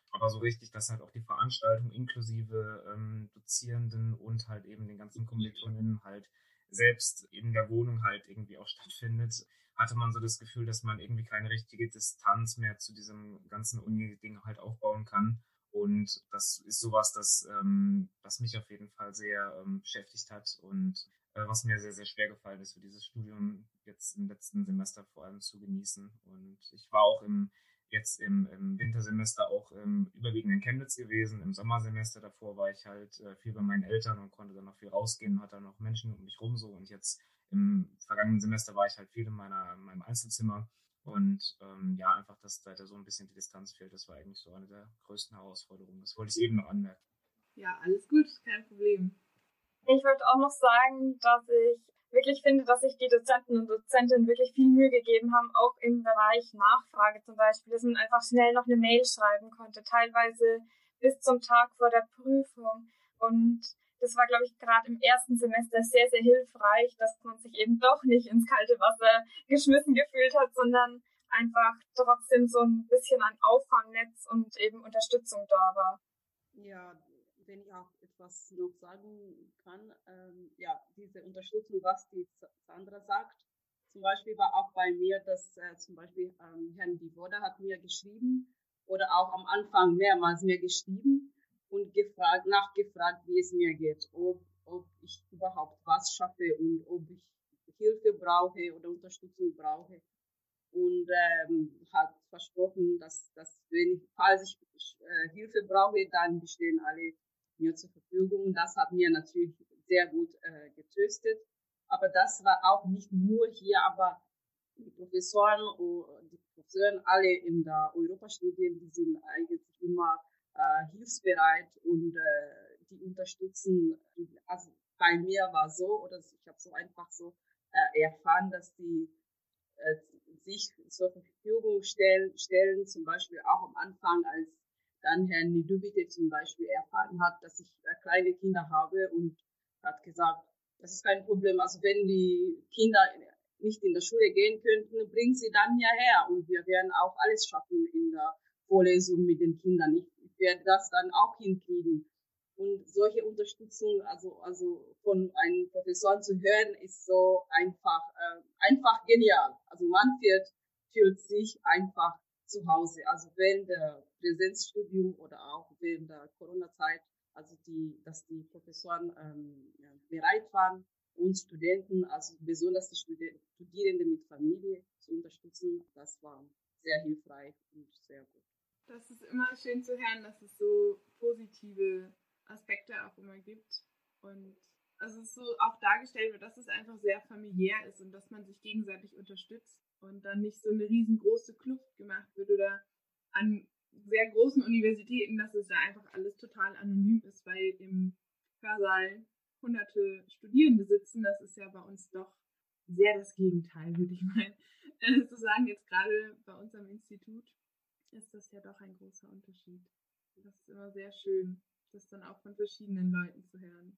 Aber so richtig, dass halt auch die Veranstaltung inklusive ähm, Dozierenden und halt eben den ganzen Kommilitoninnen halt selbst in der Wohnung halt irgendwie auch stattfindet, hatte man so das Gefühl, dass man irgendwie keine richtige Distanz mehr zu diesem ganzen Uni-Ding halt aufbauen kann. Und das ist sowas, das, ähm, das mich auf jeden Fall sehr ähm, beschäftigt hat und äh, was mir sehr, sehr schwer gefallen ist, für dieses Studium jetzt im letzten Semester vor allem zu genießen. Und ich war auch im jetzt im, im Wintersemester auch ähm, überwiegend in Chemnitz gewesen. Im Sommersemester davor war ich halt äh, viel bei meinen Eltern und konnte dann noch viel rausgehen und hatte dann noch Menschen um mich rum so. Und jetzt im vergangenen Semester war ich halt viel in, meiner, in meinem Einzelzimmer. Und ähm, ja, einfach, dass da so ein bisschen die Distanz fehlt, das war eigentlich so eine der größten Herausforderungen. Das wollte ich eben noch anmerken. Ja, alles gut, kein Problem. Ich wollte auch noch sagen, dass ich wirklich finde, dass sich die Dozenten und Dozentinnen wirklich viel Mühe gegeben haben, auch im Bereich Nachfrage zum Beispiel, dass man einfach schnell noch eine Mail schreiben konnte, teilweise bis zum Tag vor der Prüfung. Und das war, glaube ich, gerade im ersten Semester sehr, sehr hilfreich, dass man sich eben doch nicht ins kalte Wasser geschmissen gefühlt hat, sondern einfach trotzdem so ein bisschen ein Auffangnetz und eben Unterstützung da war. Ja, wenn ich auch etwas noch sagen kann, ähm, ja, diese Unterstützung, was die Sandra sagt, zum Beispiel war auch bei mir, dass äh, zum Beispiel ähm, Herrn Divoda hat mir geschrieben oder auch am Anfang mehrmals mir geschrieben und gefragt, nachgefragt, wie es mir geht, ob, ob ich überhaupt was schaffe und ob ich Hilfe brauche oder Unterstützung brauche. Und ähm, hat versprochen, dass, dass wenn ich, falls ich äh, Hilfe brauche, dann stehen alle mir zur Verfügung. Das hat mir natürlich sehr gut äh, getröstet. Aber das war auch nicht nur hier, aber die Professoren, die Professoren alle in der Europastudie, die sind eigentlich immer äh, hilfsbereit und äh, die unterstützen. Also bei mir war so, oder ich habe so einfach so äh, erfahren, dass die äh, sich zur Verfügung stellen, stellen, zum Beispiel auch am Anfang, als dann Herr Nidubite zum Beispiel erfahren hat, dass ich äh, kleine Kinder habe und hat gesagt, das ist kein Problem. Also wenn die Kinder nicht in der Schule gehen könnten, bringen sie dann hierher und wir werden auch alles schaffen in der Vorlesung mit den Kindern. Ich, ich werde das dann auch hinkriegen. Und solche Unterstützung, also, also von einem Professor zu hören, ist so einfach, äh, einfach genial. Also man fühlt, fühlt sich einfach zu Hause. Also während der Präsenzstudium oder auch während der Corona-Zeit, also die, dass die Professoren ähm, ja, bereit waren, uns Studenten, also besonders die Studi- Studierenden mit Familie zu unterstützen, das war sehr hilfreich und sehr gut. Das ist immer schön zu hören, dass es so positive Aspekte auch immer gibt und also es so auch dargestellt wird, dass es einfach sehr familiär ist und dass man sich gegenseitig unterstützt und dann nicht so eine riesengroße Kluft gemacht wird oder an sehr großen Universitäten, dass es da einfach alles total anonym ist, weil im Hörsaal hunderte Studierende sitzen. Das ist ja bei uns doch sehr das Gegenteil, würde ich mal äh, so sagen. Jetzt gerade bei uns am Institut ist das ja doch ein großer Unterschied. Das ist immer sehr schön, das dann auch von verschiedenen Leuten zu hören.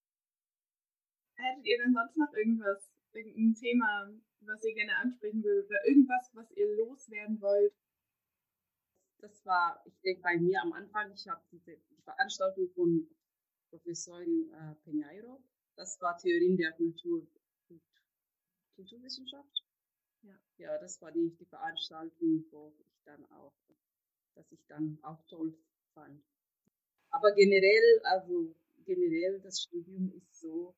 Hättet ihr denn sonst noch irgendwas, irgendein Thema, was ihr gerne ansprechen würdet oder irgendwas, was ihr loswerden wollt? Das war, ich denke, bei mir am Anfang, ich habe diese die Veranstaltung von Professorin äh, Peñairo, das war Theorien der Kultur, Kulturwissenschaft. Ja. Ja, das war die, die Veranstaltung, wo ich dann auch, dass ich dann auch toll fand. Aber generell, also generell, das Studium ist so,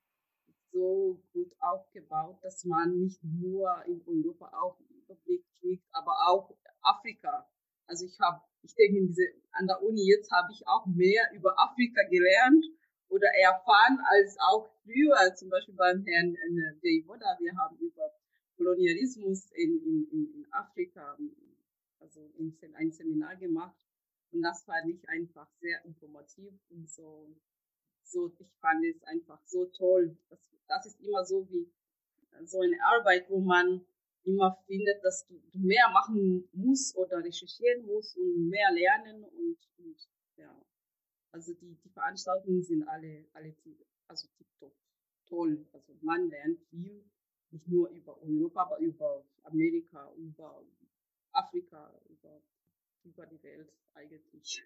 so gut aufgebaut, dass man nicht nur in Europa auch einen Überblick kriegt, aber auch Afrika. Also ich habe, ich denke, in diese, an der Uni jetzt habe ich auch mehr über Afrika gelernt oder erfahren als auch früher, zum Beispiel beim Herrn Deivoda. Wir haben über Kolonialismus in, in, in Afrika, also ein Seminar gemacht. Und das fand ich einfach sehr informativ und so, so ich fand es einfach so toll. Das, das ist immer so wie so eine Arbeit, wo man immer findet, dass du, du mehr machen musst oder recherchieren musst und mehr lernen und, und ja, also die, die Veranstaltungen sind alle, alle also tiptop, toll. Also man lernt viel, nicht nur über Europa, aber über Amerika, über Afrika, über, über über die Welt eigentlich.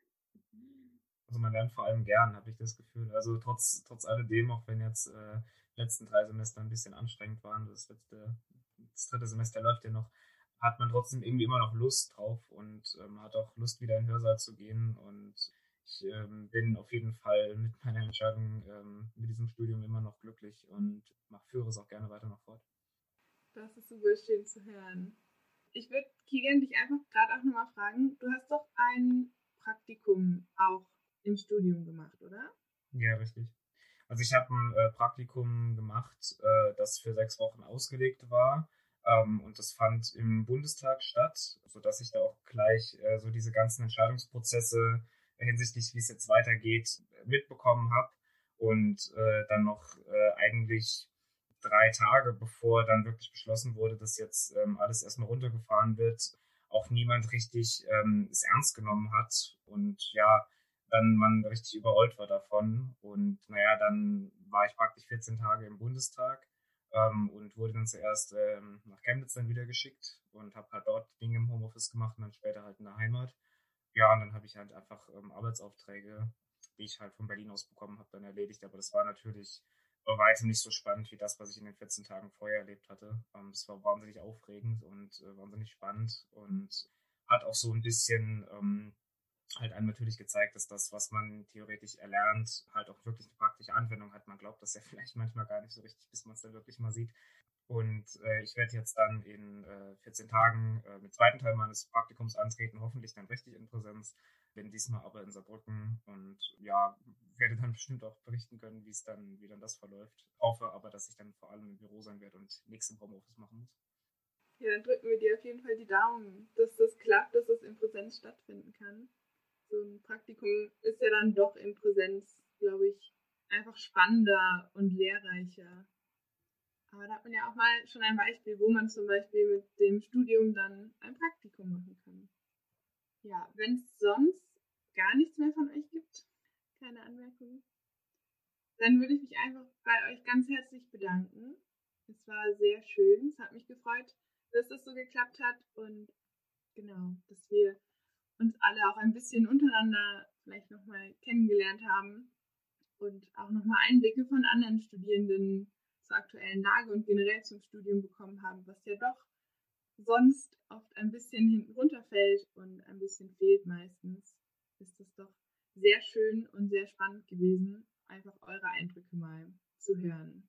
Also man lernt vor allem gern, habe ich das Gefühl. Also trotz, trotz alledem, auch wenn jetzt äh, die letzten drei Semester ein bisschen anstrengend waren, das letzte, das dritte Semester läuft ja noch, hat man trotzdem irgendwie immer noch Lust drauf und ähm, hat auch Lust, wieder in den Hörsaal zu gehen. Und ich ähm, bin auf jeden Fall mit meiner Entscheidung ähm, mit diesem Studium immer noch glücklich und mach, führe es auch gerne weiter noch fort. Das ist super schön zu hören. Ich würde, Kilian, dich einfach gerade auch nochmal fragen, du hast doch ein Praktikum auch im Studium gemacht, oder? Ja, richtig. Also ich habe ein äh, Praktikum gemacht, äh, das für sechs Wochen ausgelegt war. Ähm, und das fand im Bundestag statt, sodass ich da auch gleich äh, so diese ganzen Entscheidungsprozesse hinsichtlich, wie es jetzt weitergeht, mitbekommen habe. Und äh, dann noch äh, eigentlich drei Tage, bevor dann wirklich beschlossen wurde, dass jetzt ähm, alles erstmal runtergefahren wird, auch niemand richtig ähm, es ernst genommen hat. Und ja, dann man richtig überrollt war davon. Und naja, dann war ich praktisch vierzehn Tage im Bundestag ähm, und wurde dann zuerst ähm, nach Chemnitz dann wieder geschickt und habe halt dort Dinge im Homeoffice gemacht und dann später halt in der Heimat. Ja, und dann habe ich halt einfach ähm, Arbeitsaufträge, die ich halt von Berlin aus bekommen habe, dann erledigt. Aber das war natürlich bei weitem nicht so spannend wie das, was ich in den vierzehn Tagen vorher erlebt hatte. Ähm, es war wahnsinnig aufregend und äh, wahnsinnig spannend und hat auch so ein bisschen ähm, halt einem natürlich gezeigt, dass das, was man theoretisch erlernt, halt auch wirklich eine praktische Anwendung hat. Man glaubt das ja vielleicht manchmal gar nicht so richtig, bis man es dann wirklich mal sieht. Und äh, ich werde jetzt dann in äh, vierzehn Tagen äh, mit zweiten Teil meines Praktikums antreten, hoffentlich dann richtig in Präsenz. Bin diesmal aber in Saarbrücken und ja, werde dann bestimmt auch berichten können, wie es dann, wie dann das verläuft. Hoffe aber, dass ich dann vor allem im Büro sein werde und nichts im Homeoffice machen muss. Ja, dann drücken wir dir auf jeden Fall die Daumen, dass das klappt, dass das in Präsenz stattfinden kann. So ein Praktikum ist ja dann doch in Präsenz, glaube ich, einfach spannender und lehrreicher. Aber da hat man ja auch mal schon ein Beispiel, wo man zum Beispiel mit dem Studium dann ein Praktikum machen kann. Ja, wenn es sonst gar nichts mehr von euch gibt, keine Anmerkungen, dann würde ich mich einfach bei euch ganz herzlich bedanken. Es war sehr schön, es hat mich gefreut, dass das so geklappt hat und genau, dass wir uns alle auch ein bisschen untereinander vielleicht nochmal kennengelernt haben und auch nochmal Einblicke von anderen Studierenden zur aktuellen Lage und generell zum Studium bekommen haben, was ja doch sonst oft ein bisschen hinten runterfällt und ein bisschen fehlt meistens, ist es doch sehr schön und sehr spannend gewesen, einfach eure Eindrücke mal zu hören.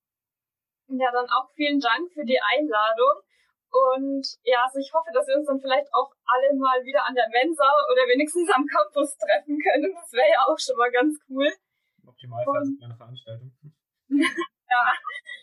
Ja, dann auch vielen Dank für die Einladung. Und ja, also ich hoffe, dass wir uns dann vielleicht auch alle mal wieder an der Mensa oder wenigstens am Campus treffen können. Das wäre ja auch schon mal ganz cool. Im Optimalfall sind wir eine Veranstaltung. Ja.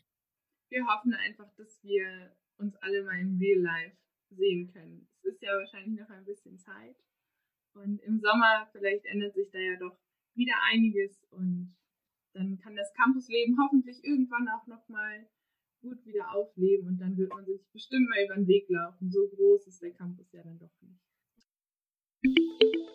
Wir hoffen einfach, dass wir uns alle mal im Real Life sehen können. Es ist ja wahrscheinlich noch ein bisschen Zeit. Und im Sommer vielleicht ändert sich da ja doch wieder einiges und dann kann das Campusleben hoffentlich irgendwann auch nochmal gut wieder aufleben und dann wird man sich bestimmt mal über den Weg laufen. So groß ist der Campus ja dann doch nicht.